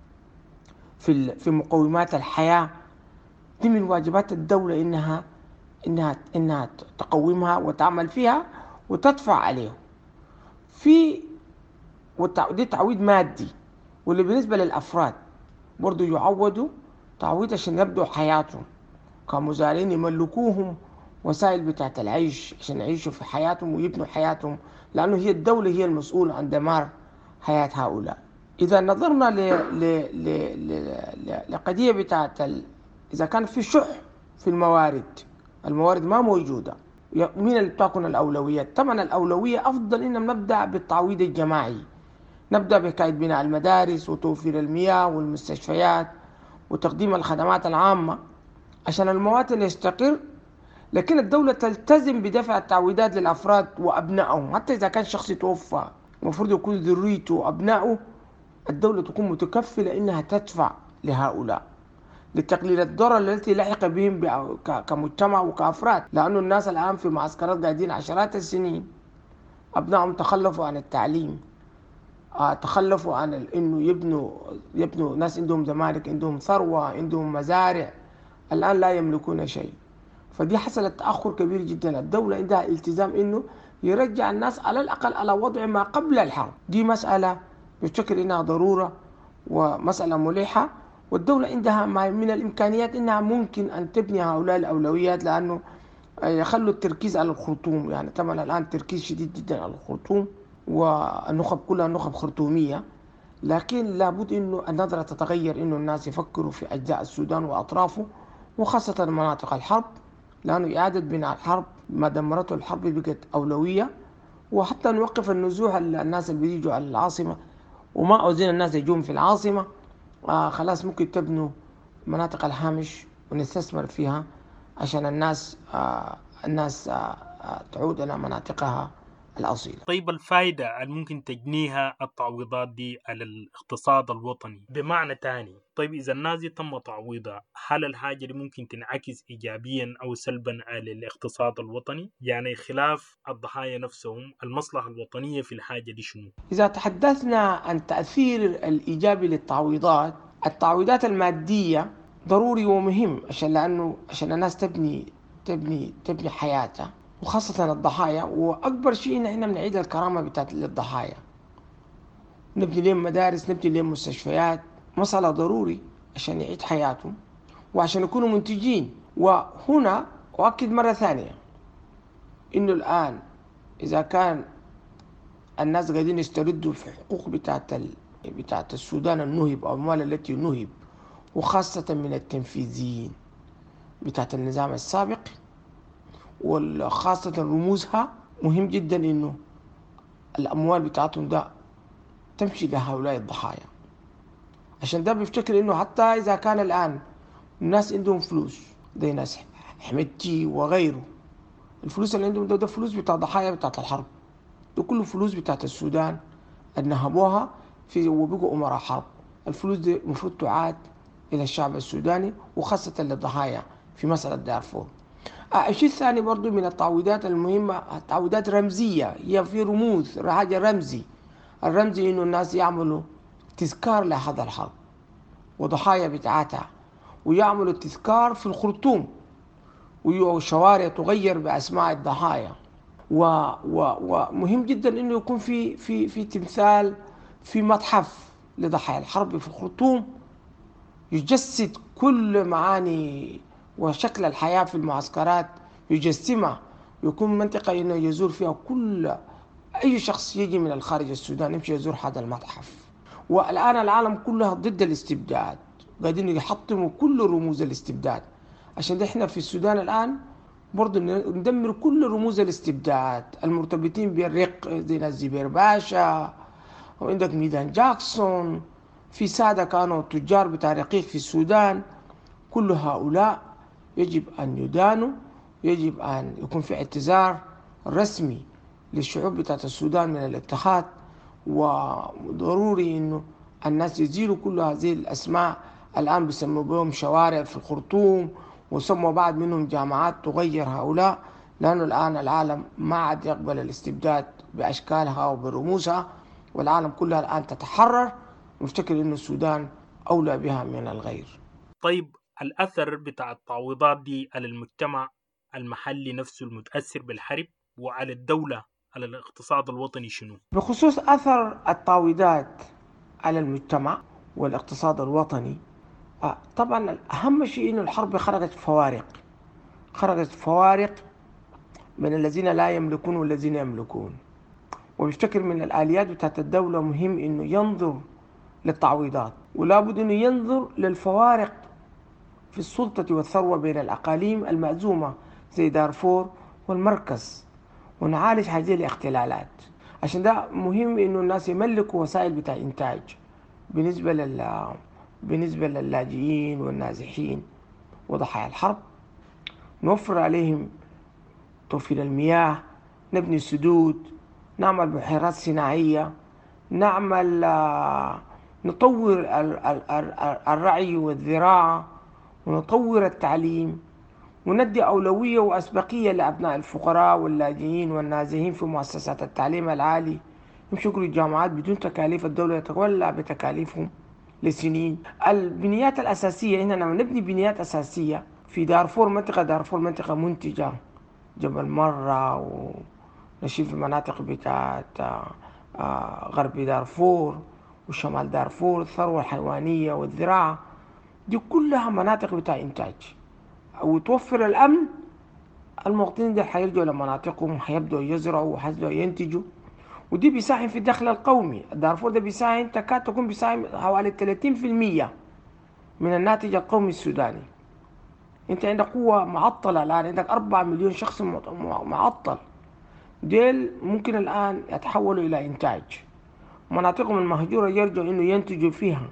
في في مقومات الحياة، دي من واجبات الدولة إنها إنها إنها تقومها وتعمل فيها وتدفع عليه. في ودي تعويض مادي، واللي بالنسبة للأفراد برضو يعوضوا تعويض عشان يبدوا حياتهم كمزارعين، يملكوهم وسائل بتاعت العيش عشان يعيشوا في حياتهم ويبنوا حياتهم، لأنه هي الدولة هي المسؤولة عن دمار حياة هؤلاء. إذا نظرنا ل... ل... ل... ل... لقضية بتاعت ال... إذا كان في شح في الموارد، الموارد ما موجودة، مين اللي بتكون الأولويات؟ طبعا الأولوية أفضل إن نبدأ بالتعويض الجماعي، نبدأ بحكاية بناء المدارس وتوفير المياه والمستشفيات وتقديم الخدمات العامة عشان المواطن يستقر. لكن الدولة تلتزم بدفع التعويضات للأفراد وأبنائهم، حتى إذا كان شخص توفى المفروض يكون ذريته وأبنائه، الدولة تكون متكفلة إنها تدفع لهؤلاء لتقليل الضرر التي لحق بهم كمجتمع وكأفراد، لأنه الناس الآن في معسكرات قاعدين عشرات السنين، أبنائهم تخلفوا عن التعليم، تخلفوا عن إنه يبنوا يبنوا ناس عندهم زمالك، عندهم ثروة، عندهم مزارع، الآن لا يملكون شيء. فدي حصلت تأخر كبير جدا. الدولة عندها التزام إنه يرجع الناس على الأقل على وضع ما قبل الحرب. دي مسألة بشكل إنها ضرورة ومسألة ملحة، والدولة عندها من الإمكانيات إنها ممكن أن تبني هؤلاء الأولويات، لأنه يخلوا التركيز على الخرطوم. يعني طبعا الآن تركيز شديد جدا على الخرطوم والنخب كلها نخب خرطومية، لكن لابد إنه النظرة تتغير، إنه الناس يفكروا في أجزاء السودان وأطرافه وخاصة مناطق الحرب، لأنه إعادة بناء الحرب ما دمرته الحرب بقت أولوية. وحتى نوقف النزوح الناس اللي بيجوا على العاصمة، وما أوزين الناس يجون في العاصمة، آه خلاص ممكن تبنوا مناطق الهامش ونستثمر فيها عشان الناس آه الناس آه آه تعود إلى مناطقها الأصيلة. طيب الفائدة اللي ممكن تجنيها التعويضات دي على الاقتصاد الوطني بمعنى تاني، طيب إذا الناس دي تم تعويضها، هل الحاجة دي ممكن تنعكس إيجابيا أو سلبا على الاقتصاد الوطني؟ يعني خلاف الضحايا نفسهم، المصلحة الوطنية في الحاجة دي شنو؟ إذا تحدثنا عن تأثير الإيجابي للتعويضات، التعويضات المادية ضروري ومهم عشان لأنه عشان الناس تبني تبني تبني حياتها، وخاصة الضحايا. وأكبر شيء إن إحنا بنعيد الكرامة بتاعت للضحايا، نبني لهم مدارس، نبني لهم مستشفيات، مسألة ضروري عشان يعيد حياتهم وعشان يكونوا منتجين. وهنا أؤكد مرة ثانية إنه الآن إذا كان الناس قاعدين يستردوا في حقوق بتاعت ال... بتاعت السودان النهب أو المال التي نهب، وخاصة من التنفيذيين بتاعت النظام السابق وخاصة رموزها، مهم جدا إنه الأموال بتاعتهم ده تمشي لهؤلاء الضحايا، عشان ده بيفتكر إنه حتى إذا كان الآن الناس عندهم فلوس زي ناس حمدتي وغيره، الفلوس اللي عندهم ده, ده فلوس بتاع ضحايا بتاعت الحرب، ده كله فلوس بتاعت السودان نهبوها في وبقوا أمراء حرب. الفلوس دي المفروض تعاد إلى الشعب السوداني وخاصة للضحايا في مسألة دارفور. الشيء الثاني برضو من التعويضات المهمة التعويضات رمزية، هي في رموز حاجة رمزي. الرمزي إنه الناس يعملوا تذكار لهذا الحرب وضحايا بتاعتها، ويعملوا تذكار في الخرطوم، والشوارع تغير بأسماء الضحايا. ومهم جدا إنه يكون في في في تمثال، في متحف لضحايا الحرب في الخرطوم، يجسد كل معاني وشكل الحياة في المعسكرات، يجسمها، يكون منطقة إنه يزور فيها كل أي شخص يجي من الخارج السودان يمشي يزور هذا المتحف. والآن العالم كلها ضد الاستبداد، قاعدين يحطموا كل رموز الاستبداد. عشان ده احنا في السودان الآن برضو ندمر كل رموز الاستبداد المرتبطين بالرق، زي ناس زبير باشا، وعندك ميدان جاكسون، في سادة كانوا تجار بتاع رقيق في السودان. كل هؤلاء يجب أن يدانوا، يجب أن يكون في اعتذار رسمي للشعوب بتاعت السودان من الاضطهاد، وضروري إنه الناس يزيلوا كل هذه الأسماء. الآن بيسموا بهم شوارع في الخرطوم، وسموا بعض منهم جامعات تغير هؤلاء، لأنه الآن العالم ما عاد يقبل الاستبداد بأشكالها وبرموزها، والعالم كلها الآن تتحرر، ونفتكر إنه السودان أولى بها من الغير. طيب الأثر بتاع التعويضات دي على المجتمع المحلي نفسه المتأثر بالحرب وعلى الدولة، على الاقتصاد الوطني شنو؟ بخصوص أثر التعويضات على المجتمع والاقتصاد الوطني، طبعا أهم شيء إنه الحرب خرجت فوارق، خرجت فوارق من الذين لا يملكون والذين يملكون. ويفتكر من الآليات بتاعت الدولة مهم إنه ينظر للتعويضات، ولا بد إنه ينظر للفوارق في السلطة والثروة بين الأقاليم المأزومة زي دارفور والمركز، ونعالج هذه الاختلالات. عشان ده مهم إنه الناس يملكوا وسائل بتاع إنتاج بالنسبة لل بالنسبة للاجئين والنازحين وضحايا الحرب، نوفر عليهم توفير المياه، نبني سدود، نعمل بحيرات صناعية، نعمل نطور الرعي والزراعة، ونطور التعليم، وندي أولوية وأسبقية لأبناء الفقراء واللاجئين والنازحين في مؤسسات التعليم العالي، يمشوا يقروا الجامعات بدون تكاليف، الدولة تتولى بتكاليفهم لسنين. البنيات الأساسية، إننا نبني بنيات أساسية في دارفور. منطقة دارفور منطقة منتجة، جبل مرة، ونشيل في المناطق بتاعت غرب دارفور وشمال دارفور، الثروة الحيوانية والزراعة، دي كلها مناطق بتاع إنتاج. وتوفر الأمن، المواطنين دي حيرجعوا لمناطقهم، حيبدأوا يزرعوا وحيبدأوا ينتجوا، ودي بيساهم في الدخل القومي. دارفور ده بيساهم، تكاد تكون بيساهم حوالي ثلاثين بالمئة من الناتج القومي السوداني. انت عندك قوة معطلة الآن، عندك أربعة مليون شخص معطل، ديل ممكن الآن يتحولوا إلى إنتاج. مناطقهم المهجورة يرجعوا إنه ينتجوا فيها،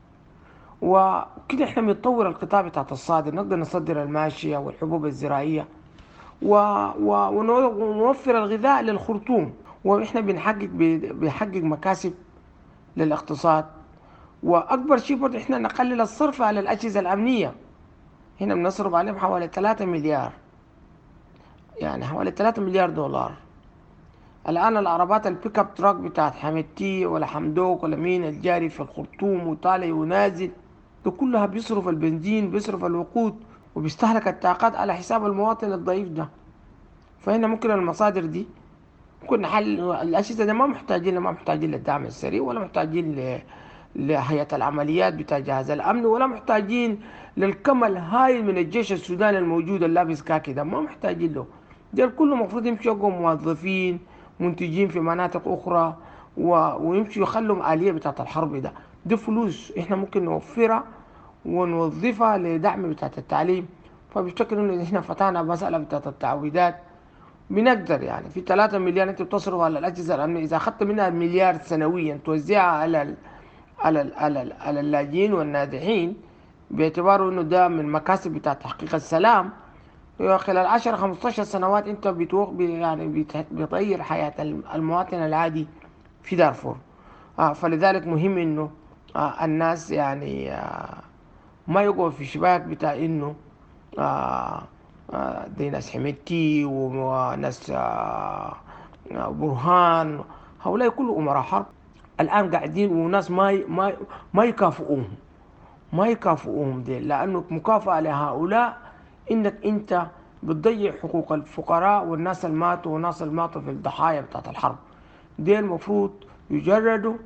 وكده احنا بنطور القطاع بتاعت الصادر، نقدر نصدر الماشية والحبوب الزراعية و... و... ونوفر الغذاء للخرطوم، واحنا بنحقق بنحقق مكاسب للاقتصاد. واكبر شيء برضه احنا نقلل الصرف على الاجهزه الامنيه، هنا بنصرف عليهم حوالي ثلاثة مليار، يعني حوالي ثلاثة مليار دولار. الان العربات البيك اب تراك بتاعت حمدتي ولا حمدوك ولا مين الجاري في الخرطوم وطالع ونازل، ده كلها بيصرف البنزين، بيصرف الوقود، وبيستهلك الطاقات على حساب المواطن الضعيف ده. فهنا ممكن المصادر دي ممكن نحل الأجهزة دي، ما محتاجين ما محتاجين للدعم السريع، ولا محتاجين ل لهيئة العمليات بتاع جهاز الأمن، ولا محتاجين للكم الهائل من الجيش السوداني الموجود اللابس كاكي ده، ما محتاجين له. دول كله مفروض يمشوا موظفين منتجين في مناطق أخرى، و... ويمشوا يخلوا آلية بتاعت الحرب ده. دي فلوس احنا ممكن نوفرها ونوظفها لدعم بتاعت التعليم. فبيفتكروا ان احنا فتحنا مسألة بتاعت التعويضات، بنقدر يعني في ثلاثة مليار انت بتصرف على الأجهزة الأمنية، إذا أخذت منها مليار سنويا توزعها على ال على ال على, ال على اللاجئين والنازحين، باعتباره انه ده من مكاسب بتاع تحقيق السلام، خلال عشرة خمسة عشر سنوات انت بتوق يعني بتغير حياة المواطن العادي في دارفور. آه فلذلك مهم انه آه الناس يعني آه ما يقعوا في شباك بتاع انه آه آه دي ناس حميدتي وناس آه برهان، هؤلاء كلهم أمراء حرب الآن قاعدين، وناس ما ما ما يكافئوهم ما يكافئوهم دي، لأنه مكافأة لهؤلاء إنك أنت بتضيع حقوق الفقراء والناس اللي ماتوا والناس اللي ماتوا في الضحايا بتاعت الحرب. دي المفروض يجردوا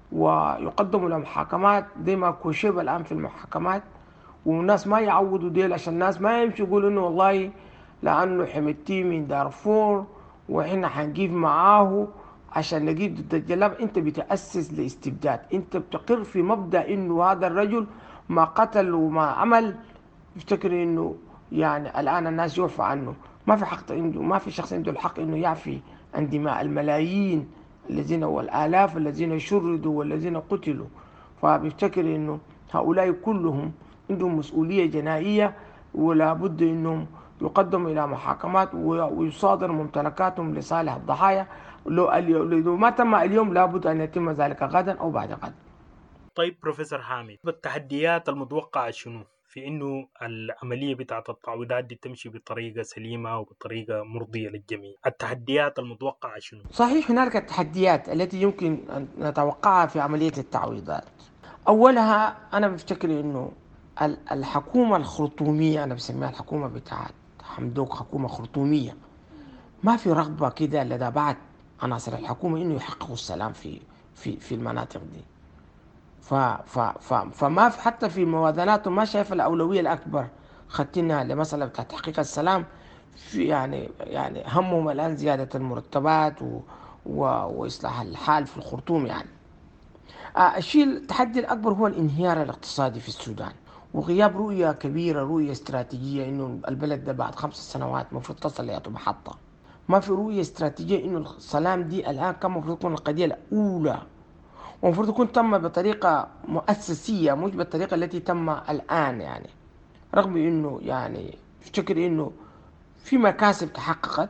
ويقدموا لمحاكمات زي ما كوشيب الآن في المحاكمات، والناس ما يعودوا ديل عشان الناس ما يمشوا يقولوا إنه والله لأنه حمدتي من دارفور وإحنا حنجيب معاه عشان نجيب ضد الجلاب. أنت بتأسس لاستبداد، أنت بتقر في مبدأ إنه هذا الرجل ما قتل وما عمل، يفتكر إنه يعني الآن الناس يعفى عنه. ما في حق عنده، ما في شخص عنده الحق إنه يعفي عن دماء الملايين الذين والآلاف الذين شردوا والذين قتلوا. فبيفتكر إنه هؤلاء كلهم عندهم مسؤولية جنائية، ولا بد إنهم يقدموا إلى محاكمات ويصادر ممتلكاتهم لصالح الضحايا. لو ما تم اليوم لابد أن يتم ذلك غدا أو بعد غد. طيب بروفيسور حامد، التحديات المتوقعة شنو في إنه العملية بتاعة التعويضات دي تمشي بطريقة سليمة وبطريقة مرضية للجميع؟ التحديات المتوقعة شنو؟ صحيح هناك التحديات التي يمكن أن نتوقعها في عملية التعويضات. أولها أنا بفتكر إنه الحكومة الخرطومية، أنا بسميها الحكومة بتاعت حمدوك حكومة خرطومية، ما في رغبة كده لدى بعض عناصر الحكومة إنه يحققوا السلام في في في المناطق دي. ف ف ف فما في حتى في موازناتهم ما شايف الأولوية الأكبر خدتنا لمسألة بتاع تحقيق السلام. في يعني يعني همهم الآن زيادة المرتبات و و وإصلاح الحال في الخرطوم. يعني آه الشيء التحدي الأكبر هو الانهيار الاقتصادي في السودان، وغياب رؤية كبيرة، رؤية استراتيجية إنه البلد ده بعد خمس سنوات مفروض تصل لأطو محطة. ما في رؤية استراتيجية إنه السلام دي الآن كان مفروض تكون القضية الأولى، ومفروض تكون تم بطريقة مؤسسية مش بالطريقة التي تم الآن. يعني رغم إنه يعني افتكر إنه في مكاسب تحققت،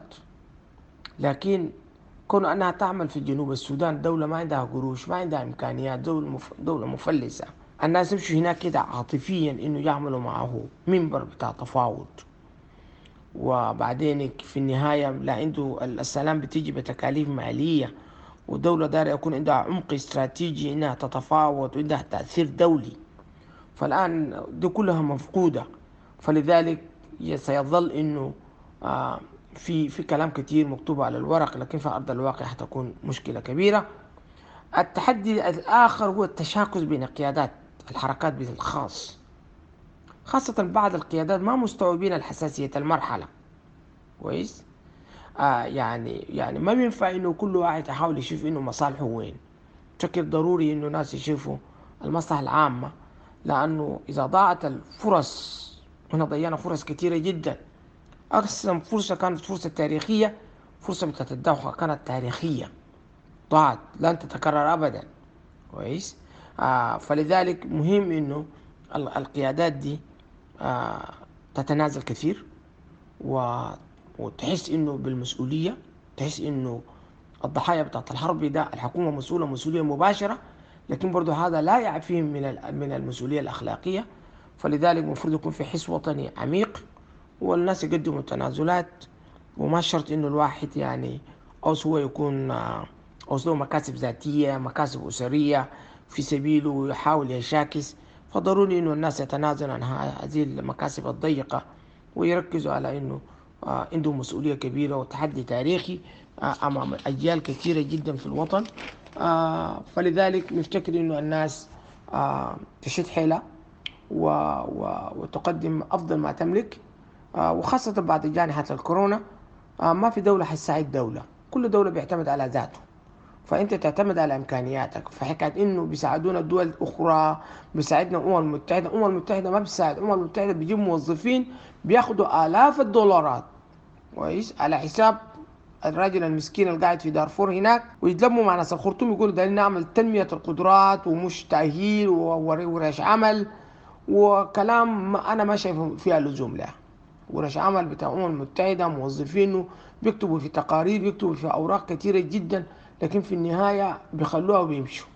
لكن كون أنها تعمل في جنوب السودان، دولة ما عندها قروش، ما عندها إمكانيات، دولة مف... دولة مفلسة، الناس يمشوا هناك كده عاطفيا إنه يعملوا معه منبر بتاع تفاوض، وبعدين في النهاية لا عنده السلام بتيجي بتكاليف مالية، ودولة دار يكون عندها عمق استراتيجي إنها تتفاوض وعندها تأثير دولي. فالآن دي كلها مفقودة، فلذلك سيظل إنه آه في في كلام كتير مكتوب على الورق، لكن في أرض الواقع حتكون مشكلة كبيرة. التحدي الآخر هو التشاكس بين قيادات الحركات بالخاص، خاصة بعض القيادات ما مستوعبين الحساسية المرحلة كويس. آه يعني يعني ما بينفع إنه كل واحد يحاول يشوف إنه مصالحه وين. بشكل ضروري إنه ناس يشوفوا المصلحة العامة، لأنه إذا ضاعت الفرص، هنا ضيعنا فرص كثيرة جدا. أقسم فرصة كانت فرصة تاريخية، فرصة بتاعت الدوحة كانت تاريخية ضاعت لن تتكرر أبدا كويس. آه فلذلك مهم إنه القيادات دي آه تتنازل كثير و وتحس إنه بالمسؤولية، تحس إنه الضحايا بتاعت الحرب ده الحكومة مسؤولة مسؤولية مباشرة، لكن برضو هذا لا يعفيهم من من المسؤولية الأخلاقية. فلذلك المفروض يكون في حس وطني عميق، والناس يقدموا تنازلات، وما شرط إنه الواحد يعني أو هو يكون أو له مكاسب ذاتية، مكاسب أسرية في سبيله ويحاول يشاكس. فضروري إنه الناس يتنازلوا عن هذه المكاسب الضيقة ويركزوا على إنه آه عندهم مسؤولية كبيرة وتحدي تاريخي آه أمام أجيال كثيرة جدا في الوطن. آه فلذلك نفتكر إنه الناس آه تشد حيلها و... و... وتقدم أفضل ما تملك، آه وخاصة بعد جائحة الكورونا. آه ما في دولة حتساعد دولة، كل دولة بيعتمد على ذاته، فأنت تعتمد على إمكانياتك. فحكاية إنه بيساعدونا الدول الأخرى، بيساعدنا الأمم المتحدة، الأمم المتحدة ما بتساعد، الأمم المتحدة بيجيب موظفين بياخدوا آلاف الدولارات كويس على حساب الراجل المسكين اللي قاعد في دارفور هناك، ويتلموا مع ناس الخرطوم يقولوا ده نعمل تنمية القدرات ومش تأهيل وورش عمل وكلام أنا ما شايف فيها لزوم له. ورش عمل بتاع الأمم المتحدة موظفينه بيكتبوا في تقارير، بيكتبوا في أوراق كثيرة جدا، لكن في النهاية بيخلوها وبيمشوا.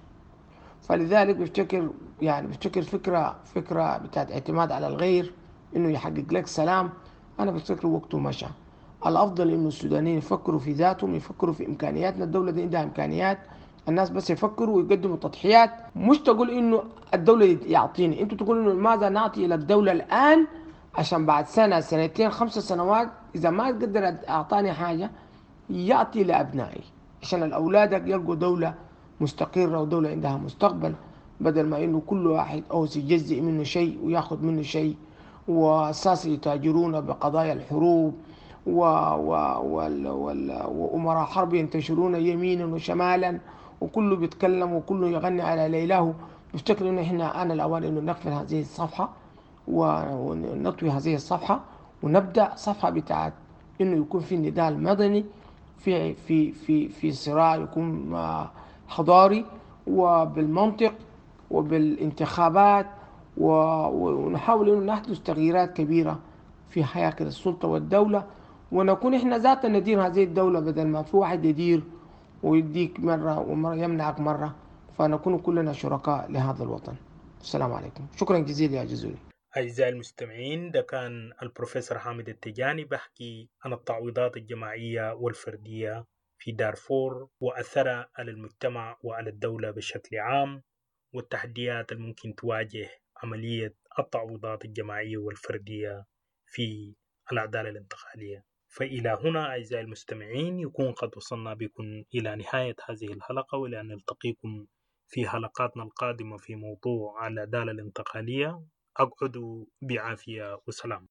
فلذلك بفتكر يعني بفتكر فكرة فكرة بتاعت اعتماد على الغير إنه يحقق لك سلام، أنا بفتكر وقته مشى. الأفضل إنه السودانيين يفكروا في ذاتهم، يفكروا في إمكانياتنا. الدولة دي عندها إمكانيات، الناس بس يفكروا ويقدموا تضحيات. مش تقول إنه الدولة يعطيني، أنتوا تقولوا إنه ماذا نعطي إلى الدولة الآن عشان بعد سنة سنتين خمسة سنوات إذا ما قدر أعطاني حاجة يعطي لأبنائي، عشان الأولادك يلقوا دولة مستقرة ودولة عندها مستقبل، بدل ما إنه كل واحد أوس يجزئ منه شيء ويأخذ منه شيء، وأساس يتاجرون بقضايا الحروب و... و... وال... وال... وأمراء حرب ينتشرون يمينا وشمالا، وكله بيتكلم وكله يغني على ليلاه. بفتكر إنه إحنا آن الأوان إنه نقفل هذه الصفحة ونطوي هذه الصفحة ونبدأ صفحة بتاعت إنه يكون في نضال مدني، في في في في صراع يكون حضاري وبالمنطق وبالانتخابات، ونحاول إنه نحدث تغييرات كبيرة في هياكل السلطة والدولة، ونكون إحنا ذات ندير هذه الدولة بدل ما في واحد يدير ويديك مرة ومرة يمنعك مرة، فنكون كلنا شركاء لهذا الوطن. السلام عليكم، شكرا جزيلا يا جزولي. أعزائي المستمعين، ده كان البروفيسور حامد التجاني بحكي عن التعويضات الجماعية والفردية في دارفور وأثرها على المجتمع وعلى الدولة بشكل عام، والتحديات الممكن تواجه عملية التعويضات الجماعية والفردية في العدالة الانتقالية. فإلى هنا أعزائي المستمعين يكون قد وصلنا بكم إلى نهاية هذه الحلقة، وإلى أن نلتقيكم في حلقاتنا القادمة في موضوع العدالة الانتقالية. أقعدوا بعافية وسلام.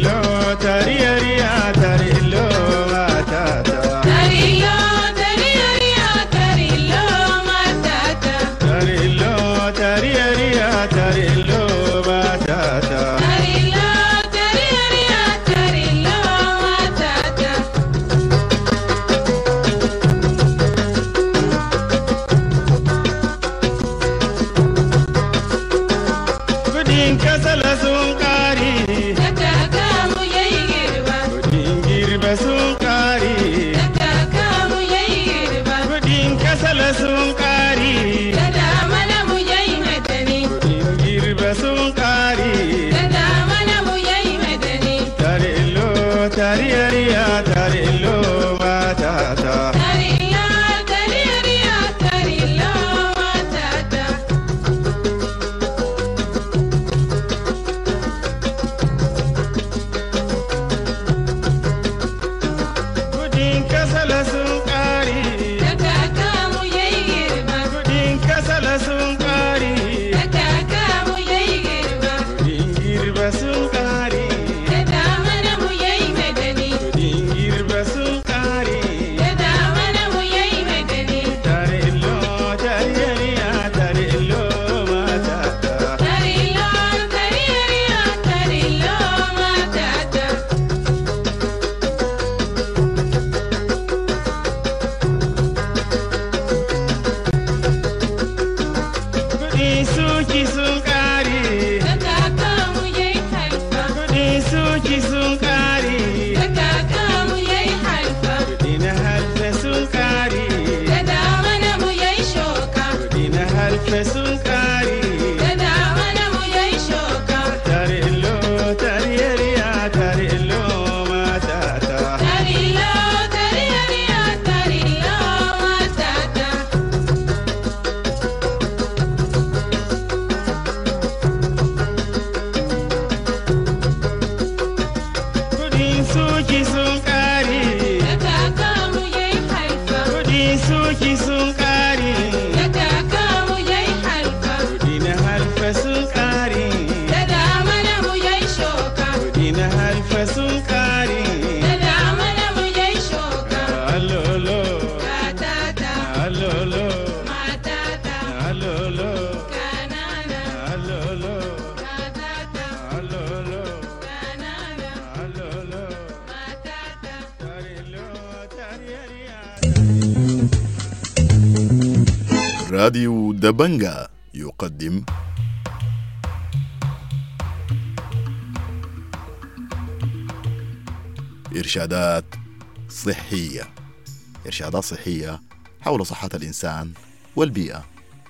راديو دبنجا يقدم إرشادات صحية إرشادات صحية حول صحة الإنسان والبيئة.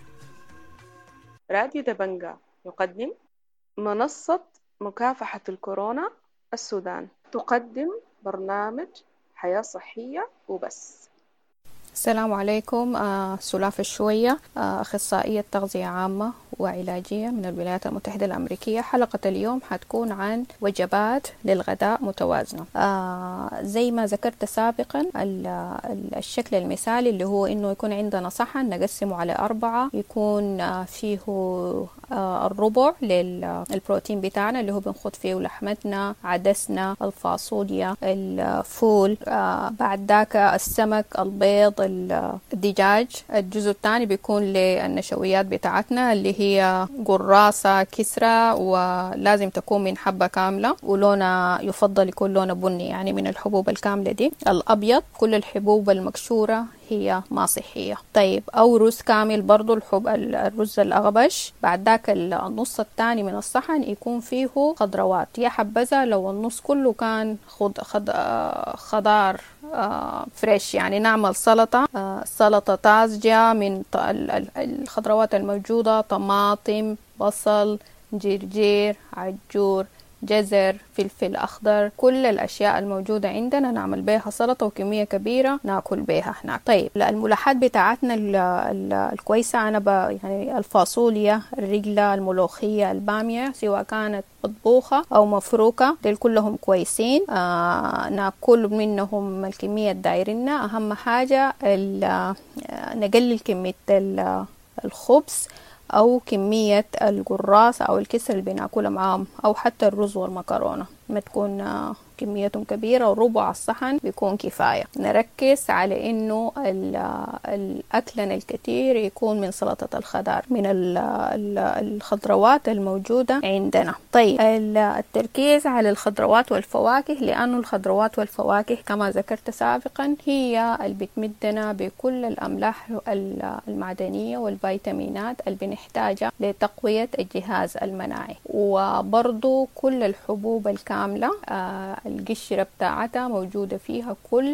راديو دبنجا يقدم منصة مكافحة الكورونا السودان، تقدم برنامج حياة صحية وبس. السلام عليكم. آه سلاف الشوية، آه أخصائية تغذية عامة وعلاجية من الولايات المتحدة الأمريكية. حلقة اليوم حتكون عن وجبات للغداء متوازنة. آه زي ما ذكرت سابقا، الشكل المثالي اللي هو إنه يكون عندنا صحن نقسمه على أربعة، يكون آه فيه آه الربع للبروتين بتاعنا اللي هو بنخد فيه لحمتنا، عدسنا، الفاصوليا، الفول، آه بعد ذاك السمك، البيض، الدجاج. الجزء الثاني بيكون للنشويات بتاعتنا اللي هي قراصة، كسرة، ولازم تكون من حبة كاملة ولونها يفضل يكون لونه بني، يعني من الحبوب الكاملة دي. الأبيض، كل الحبوب المكسورة هي ما صحية. طيب، أو رز كامل برضو، الحب الرز الأغبش. بعد ذاك النص الثاني من الصحن يكون فيه خضروات، يا حبذا لو النص كله كان خض خض خضار آه فريش، يعني نعمل سلطة آه سلطة طازجة من الخضروات الموجودة: طماطم، بصل، جرجير، عجور، جزر، فلفل أخضر. كل الأشياء الموجودة عندنا نعمل بيها سلطة وكمية كبيرة ناكل بيها هناك. طيب، الملوحات بتاعتنا ال ال الكويسة، أنا يعني الفاصوليا، الرجلة، الملوخية، البامية، سواء كانت مطبوخة أو مفروكة، دول كلهم كويسين. آه ناكل منهم الكمية الدايرنا. أهم حاجة نقلل كمية الخبز أو كمية القراص أو الكسر اللي بناكلها معاهم، أو حتى الرز والمكرونة ما تكون كميتهم كبيرة، وربع الصحن بيكون كفاية. نركز على إنه الأكلنا الكثير يكون من سلطة الخضار، من الخضروات الموجودة عندنا. طيب، التركيز على الخضروات والفواكه، لأنه الخضروات والفواكه كما ذكرت سابقا هي اللي بتمدنا بكل الأملاح المعدنية والفيتامينات اللي بنحتاجها لتقوية الجهاز المناعي. وبرضو كل الحبوب الكاملة آه القشرة بتاعتها موجودة فيها كل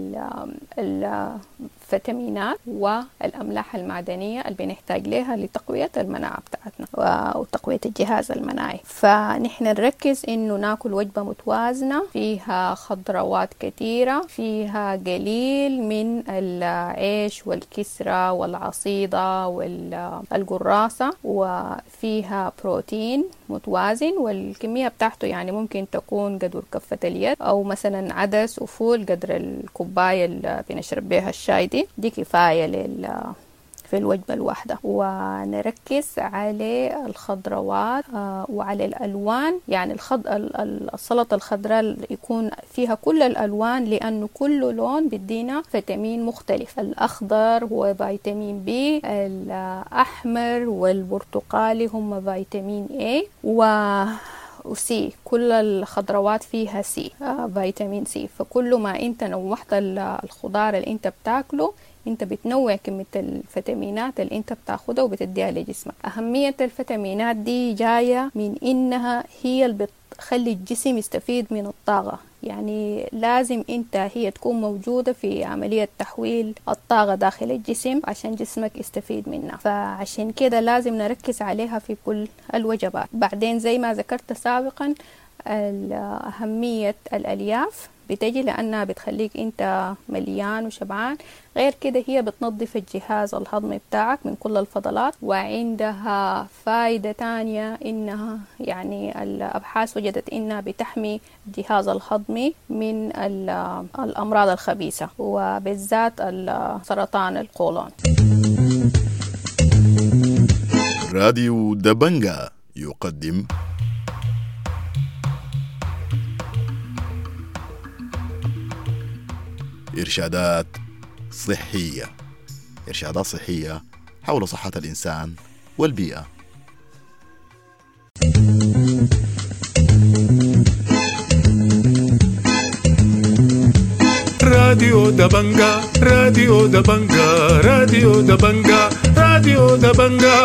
الفيتامينات والأملاح المعدنية اللي بنحتاج لها لتقوية المناعة بتاعتنا وتقوية الجهاز المناعي. فنحن نركز إنه ناكل وجبة متوازنة فيها خضروات كثيرة، فيها قليل من العيش والكسرة والعصيدة والقراصة، وفيها بروتين متوازن، والكمية بتاعته يعني ممكن تكون قدر كفة اليد، أو مثلا عدس وفول قدر الكوباية اللي بنشرب بها الشاي دي دي كفاية لل في الوجبة الواحدة. ونركز على الخضروات آه وعلى الألوان، يعني الخض... السلطة الخضراء يكون فيها كل الألوان، لأنه كل لون بدينا فيتامين مختلف. الأخضر هو فيتامين بي، الأحمر والبرتقالي هم فيتامين A و وسي. كل الخضروات فيها سي، آه فيتامين سي. فكل ما انت نوحت الخضار اللي انت بتاكله، انت بتنوع كمية الفيتامينات اللي انت بتاخدها وبتديها لجسمك. أهمية الفيتامينات دي جاية من انها هي اللي بتخلي الجسم يستفيد من الطاقة، يعني لازم انت هي تكون موجودة في عملية تحويل الطاقة داخل الجسم عشان جسمك يستفيد منها. فعشان كده لازم نركز عليها في كل الوجبات. بعدين زي ما ذكرت سابقا، أهمية الألياف بتجي لأنها بتخليك انت مليان وشبعان. غير كده هي بتنظف الجهاز الهضمي بتاعك من كل الفضلات، وعندها فائدة تانية انها يعني الابحاث وجدت انها بتحمي الجهاز الهضمي من الامراض الخبيثة، وبالذات سرطان القولون. راديو دبنجا يقدم إرشادات صحية إرشادات صحية حول صحة الإنسان والبيئة. راديو دبنجا راديو دبنجا راديو دبنجا راديو دبنجا.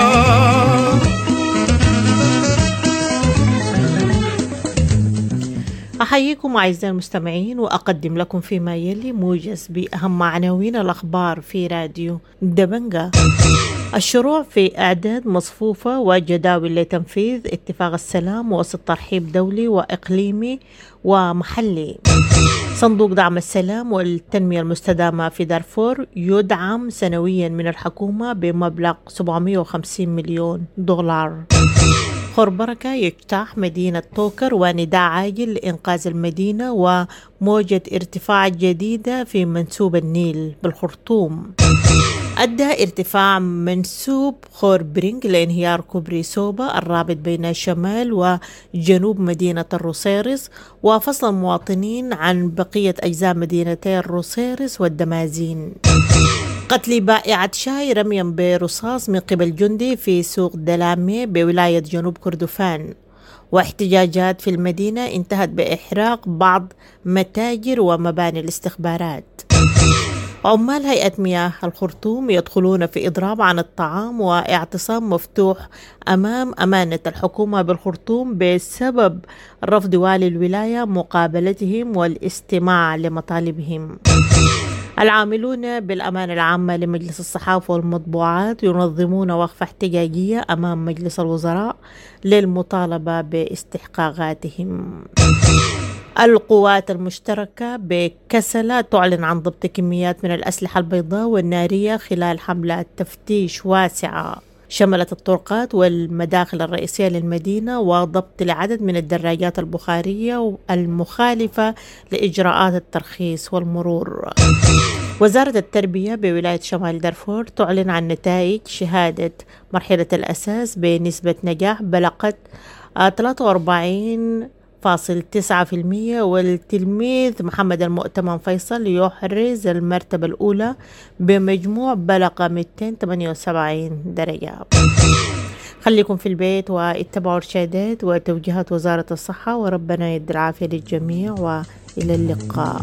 أحييكم أعزائي المستمعين، وأقدم لكم فيما يلي موجز بأهم عناوين الأخبار في راديو دبنجا. الشروع في إعداد مصفوفة وجداول لتنفيذ اتفاق السلام وسط ترحيب دولي وإقليمي ومحلي. صندوق دعم السلام والتنمية المستدامة في دارفور يدعم سنويا من الحكومة بمبلغ سبعمائة وخمسين مليون دولار. خور بركة يجتاح مدينة توكر ونداء عاجل لإنقاذ المدينة وموجة ارتفاع جديدة في منسوب النيل بالخرطوم. أدى ارتفاع منسوب خور برينج لانهيار كوبري سوبا الرابط بين شمال وجنوب مدينة الروسيرس وفصل المواطنين عن بقية أجزاء مدينتي الروسيرس والدمازين. قتل بائعة شاي رميا برصاص من قبل جندي في سوق دلامي بولاية جنوب كردفان. واحتجاجات في المدينة انتهت بإحراق بعض متاجر ومباني الاستخبارات. عمال هيئة مياه الخرطوم يدخلون في إضراب عن الطعام واعتصام مفتوح أمام أمانة الحكومة بالخرطوم بسبب رفض والي الولاية مقابلتهم والاستماع لمطالبهم. العاملون بالأمانة العامة لمجلس الصحافة والمطبوعات ينظمون وقفة احتجاجية أمام مجلس الوزراء للمطالبة باستحقاقاتهم. القوات المشتركة بكسلة تعلن عن ضبط كميات من الأسلحة البيضاء والنارية خلال حملة تفتيش واسعة شملت الطرقات والمداخل الرئيسية للمدينة وضبط لعدد من الدراجات البخارية المخالفة لإجراءات الترخيص والمرور. وزارة التربية بولاية شمال دارفور تعلن عن نتائج شهادة مرحلة الأساس بنسبة نجاح بلغت ثلاثة وأربعين فاصل تسعة بالمئة والتلميذ محمد المؤتمن فيصل يحرز المرتبة الأولى بمجموع بلغ مئتين وثمانية وسبعين درجة. خليكم في البيت واتبعوا إرشادات وتوجيهات وزارة الصحة وربنا يدي العافية للجميع وإلى اللقاء.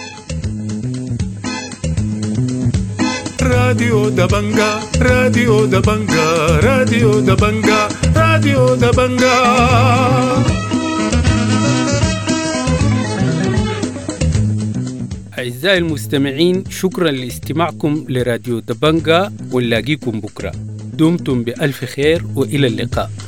راديو دبنجا راديو دبنجا راديو دبنجا راديو دبنجا. أعزائي المستمعين، شكرا لاستماعكم لراديو دبنجا ونلاقيكم بكرة. دمتم بألف خير وإلى اللقاء.